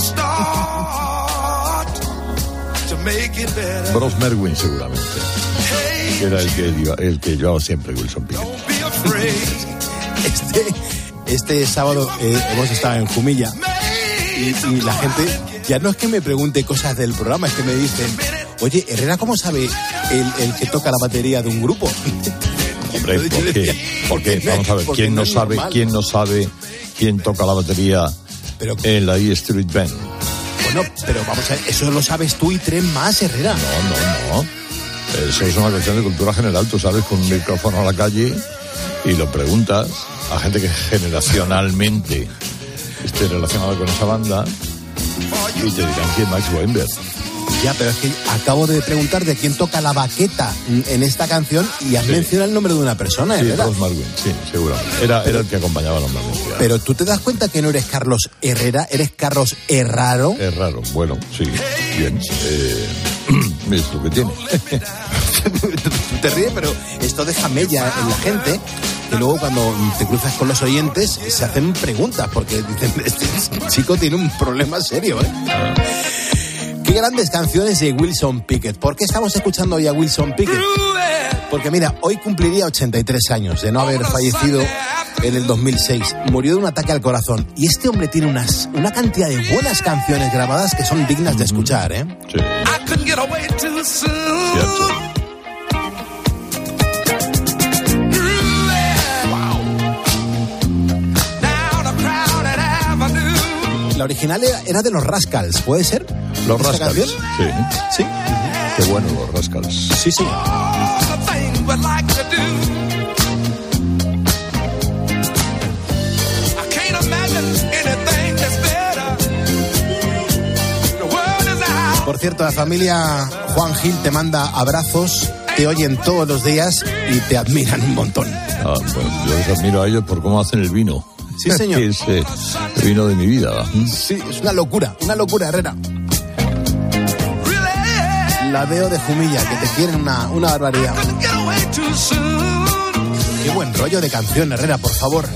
Bros Merwin, seguramente. Que era el que, el que llevaba siempre Wilson Pickett. Este, este sábado eh, hemos estado en Jumilla y, y la gente ya no es que me pregunte cosas del programa, es que me dicen: oye, Herrera, ¿cómo sabe el, el que toca la batería de un grupo? Hombre, ¿por qué? Porque, vamos a ver, ¿quién no sabe, quién no sabe quién toca la batería pero, en la E Street Band? Bueno, pero vamos a ver, eso lo sabes tú y tres más, Herrera. No, no, no. Eso es una cuestión de cultura general, tú sabes, con un micrófono a la calle y lo preguntas a gente que generacionalmente esté relacionada con esa banda y te dirán que es Max Weinberg. Ya, pero es que acabo de preguntar de quién toca la baqueta en esta canción y has sí. mencionado el nombre de una persona, sí, ¿verdad? Bros Merwin, sí, seguramente. Era, era el que acompañaba a los Merwin. Pero tú te das cuenta que no eres Carlos Herrera, eres Carlos Herraro. Herraro, bueno, sí, bien. Eh, es lo que tiene. Te ríes, pero esto deja mella en la gente, que luego cuando te cruzas con los oyentes se hacen preguntas, porque dicen: este chico tiene un problema serio, ¿eh? Ah. Qué grandes canciones de Wilson Pickett. ¿Por qué estamos escuchando hoy a Wilson Pickett? Porque mira, hoy cumpliría ochenta y tres años de no haber fallecido en el dos mil seis. Murió de un ataque al corazón. Y este hombre tiene unas, una cantidad de buenas canciones grabadas que son dignas de escuchar, ¿eh? Sí. Cierto. La original era, era de los Rascals, ¿puede ser? Los Rascals, sí. Sí. Qué bueno, los Rascals. Sí, sí. Por cierto, la familia Juan Gil te manda abrazos, te oyen todos los días y te admiran un montón. Ah, bueno, yo les admiro a ellos por cómo hacen el vino. Sí, señor. Es eh, el vino de mi vida, ¿va? Sí, es una locura, una locura, Herrera. La veo de Jumilla, que te quieren una, una barbaridad. Qué buen rollo de canción, Herrera, por favor.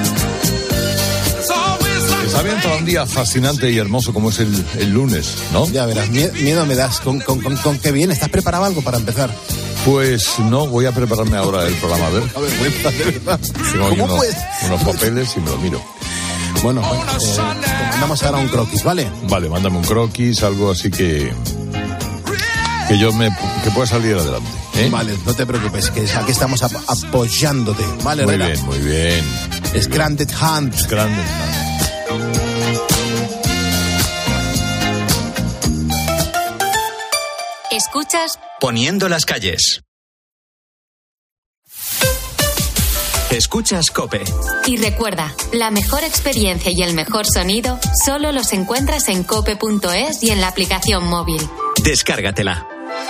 Está bien para un día fascinante y hermoso como es el, el lunes, ¿no? Ya verás, miedo me das. ¿Con, con, con, con qué bien? ¿Estás preparado algo para empezar? Pues no, voy a prepararme ahora el programa, a ver. A ver, voy a de verdad. Tengo ¿Cómo unos, puedes? unos papeles y me lo miro. Bueno, bueno eh, te mandamos ahora un croquis, ¿vale? Vale, mándame un croquis, algo así que... que yo me... que pueda salir adelante, ¿eh? Vale, no te preocupes, que aquí estamos ap- apoyándote, ¿vale, Muy Herrera? bien, muy bien. Es Stranded Hand. Stranded Hand. Escuchas Poniendo las calles. Escuchas COPE. Y recuerda, la mejor experiencia y el mejor sonido solo los encuentras en cope punto es y en la aplicación móvil. Descárgatela.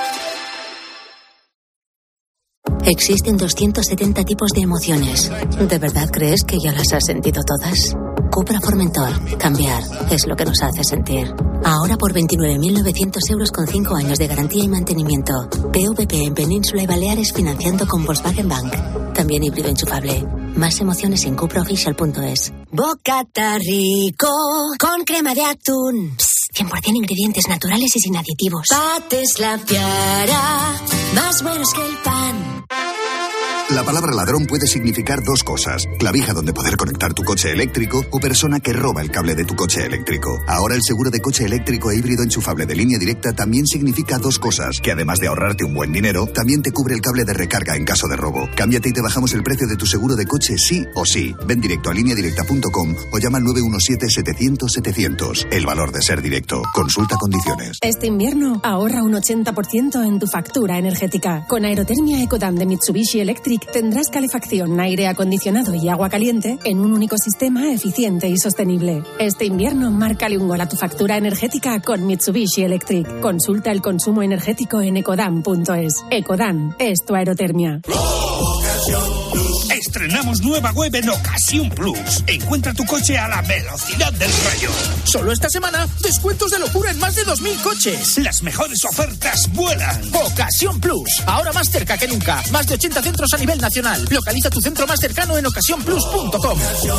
Existen doscientos setenta tipos de emociones. ¿De verdad crees que ya las has sentido todas? Cupra Formentor. Cambiar es lo que nos hace sentir. Ahora por veintinueve mil novecientos euros con cinco años de garantía y mantenimiento. P V P en Península y Baleares financiando con Volkswagen Bank. También híbrido enchufable. Más emociones en cupraoficial punto es. Bocata rico con crema de atún. Psst, cien por ciento ingredientes naturales y sin aditivos. Pates la fiara, más buenos que el pan. La palabra ladrón puede significar dos cosas: clavija donde poder conectar tu coche eléctrico o persona que roba el cable de tu coche eléctrico. Ahora el seguro de coche eléctrico e híbrido enchufable de Línea Directa también significa dos cosas: que además de ahorrarte un buen dinero, también te cubre el cable de recarga en caso de robo. Cámbiate y te bajamos el precio de tu seguro de coche sí o sí. Ven directo a línea directa punto com o llama al nueve uno siete, setecientos, setecientos. El valor de ser directo. Consulta condiciones. Este invierno ahorra un ochenta por ciento en tu factura energética. Con Aerotermia Ecodam de Mitsubishi Electric tendrás calefacción, aire acondicionado y agua caliente en un único sistema eficiente y sostenible. Este invierno márcale un gol a tu factura energética con Mitsubishi Electric. Consulta el consumo energético en ecodam punto es. Ecodam es tu aerotermia. Estrenamos nueva web en Ocasión Plus. Encuentra tu coche a la velocidad del rayo. Solo esta semana, descuentos de locura en más de dos mil coches. Las mejores ofertas vuelan. Ocasión Plus. Ahora más cerca que nunca. Más de ochenta centros a nivel nacional. Localiza tu centro más cercano en ocasión plus punto com.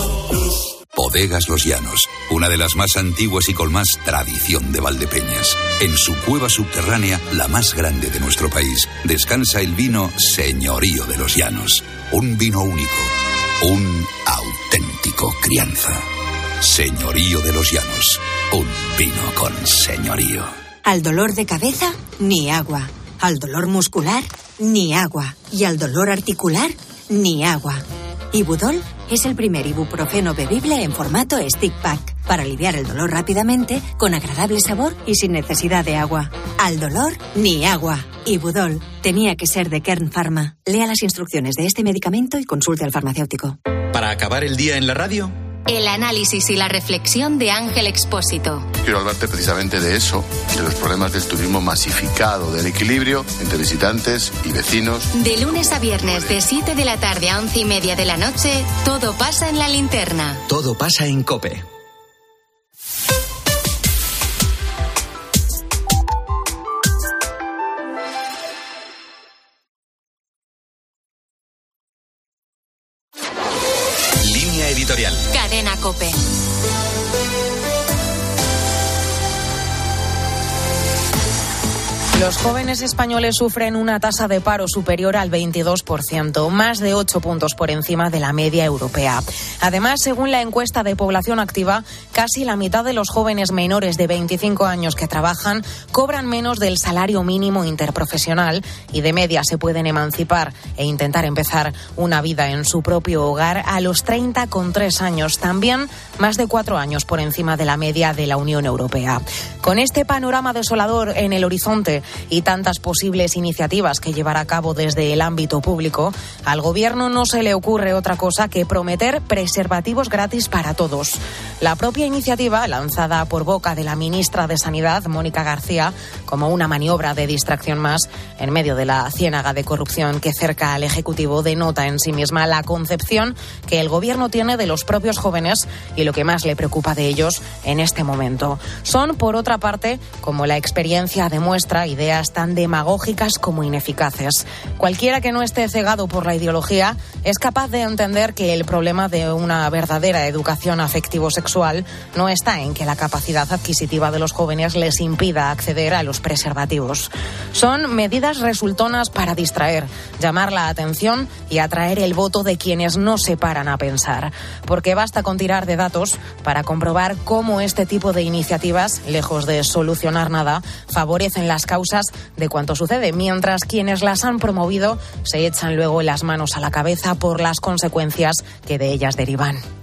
Bodegas Los Llanos, una de las más antiguas y con más tradición de Valdepeñas. En su cueva subterránea, la más grande de nuestro país, descansa el vino Señorío de los Llanos. Un vino único, un auténtico crianza. Señorío de los Llanos, un vino con señorío. Al dolor de cabeza, ni agua. Al dolor muscular, ni agua. Y al dolor articular, ni agua. Ibudol es el primer ibuprofeno bebible en formato stick pack para aliviar el dolor rápidamente, con agradable sabor y sin necesidad de agua. Al dolor, ni agua. Ibudol tenía que ser de Kern Pharma. Lea las instrucciones de este medicamento y consulte al farmacéutico. Para acabar el día en la radio, el análisis y la reflexión de Ángel Expósito. Quiero hablarte precisamente de eso, de los problemas del turismo masificado, del equilibrio entre visitantes y vecinos. De lunes a viernes, de siete de la tarde a once y media de la noche, todo pasa en La Linterna. Todo pasa en COPE. Editorial. Cadena COPE. Los jóvenes españoles sufren una tasa de paro superior al veintidós por ciento, más de ocho puntos por encima de la media europea. Además, según la encuesta de población activa, casi la mitad de los jóvenes menores de veinticinco años que trabajan cobran menos del salario mínimo interprofesional y de media se pueden emancipar e intentar empezar una vida en su propio hogar a los treinta con tres años, también más de cuatro años por encima de la media de la Unión Europea. Con este panorama desolador en el horizonte y tantas posibles iniciativas que llevar a cabo desde el ámbito público, al Gobierno no se le ocurre otra cosa que prometer preservativos gratis para todos. La propia iniciativa, lanzada por boca de la ministra de Sanidad, Mónica García, como una maniobra de distracción más en medio de la ciénaga de corrupción que cerca al Ejecutivo, denota en sí misma la concepción que el Gobierno tiene de los propios jóvenes y lo que más le preocupa de ellos en este momento. Son, por otra parte, como la experiencia demuestra, ideas tan demagógicas como ineficaces. Cualquiera que no esté cegado por la ideología es capaz de entender que el problema de una verdadera educación afectivo-sexual no está en que la capacidad adquisitiva de los jóvenes les impida acceder a los preservativos. Son medidas resultonas para distraer, llamar la atención y atraer el voto de quienes no se paran a pensar. Porque basta con tirar de datos para comprobar cómo este tipo de iniciativas, lejos de solucionar nada, favorecen las causas de cuanto sucede, mientras quienes las han promovido se echan luego las manos a la cabeza por las consecuencias que de ellas derivan.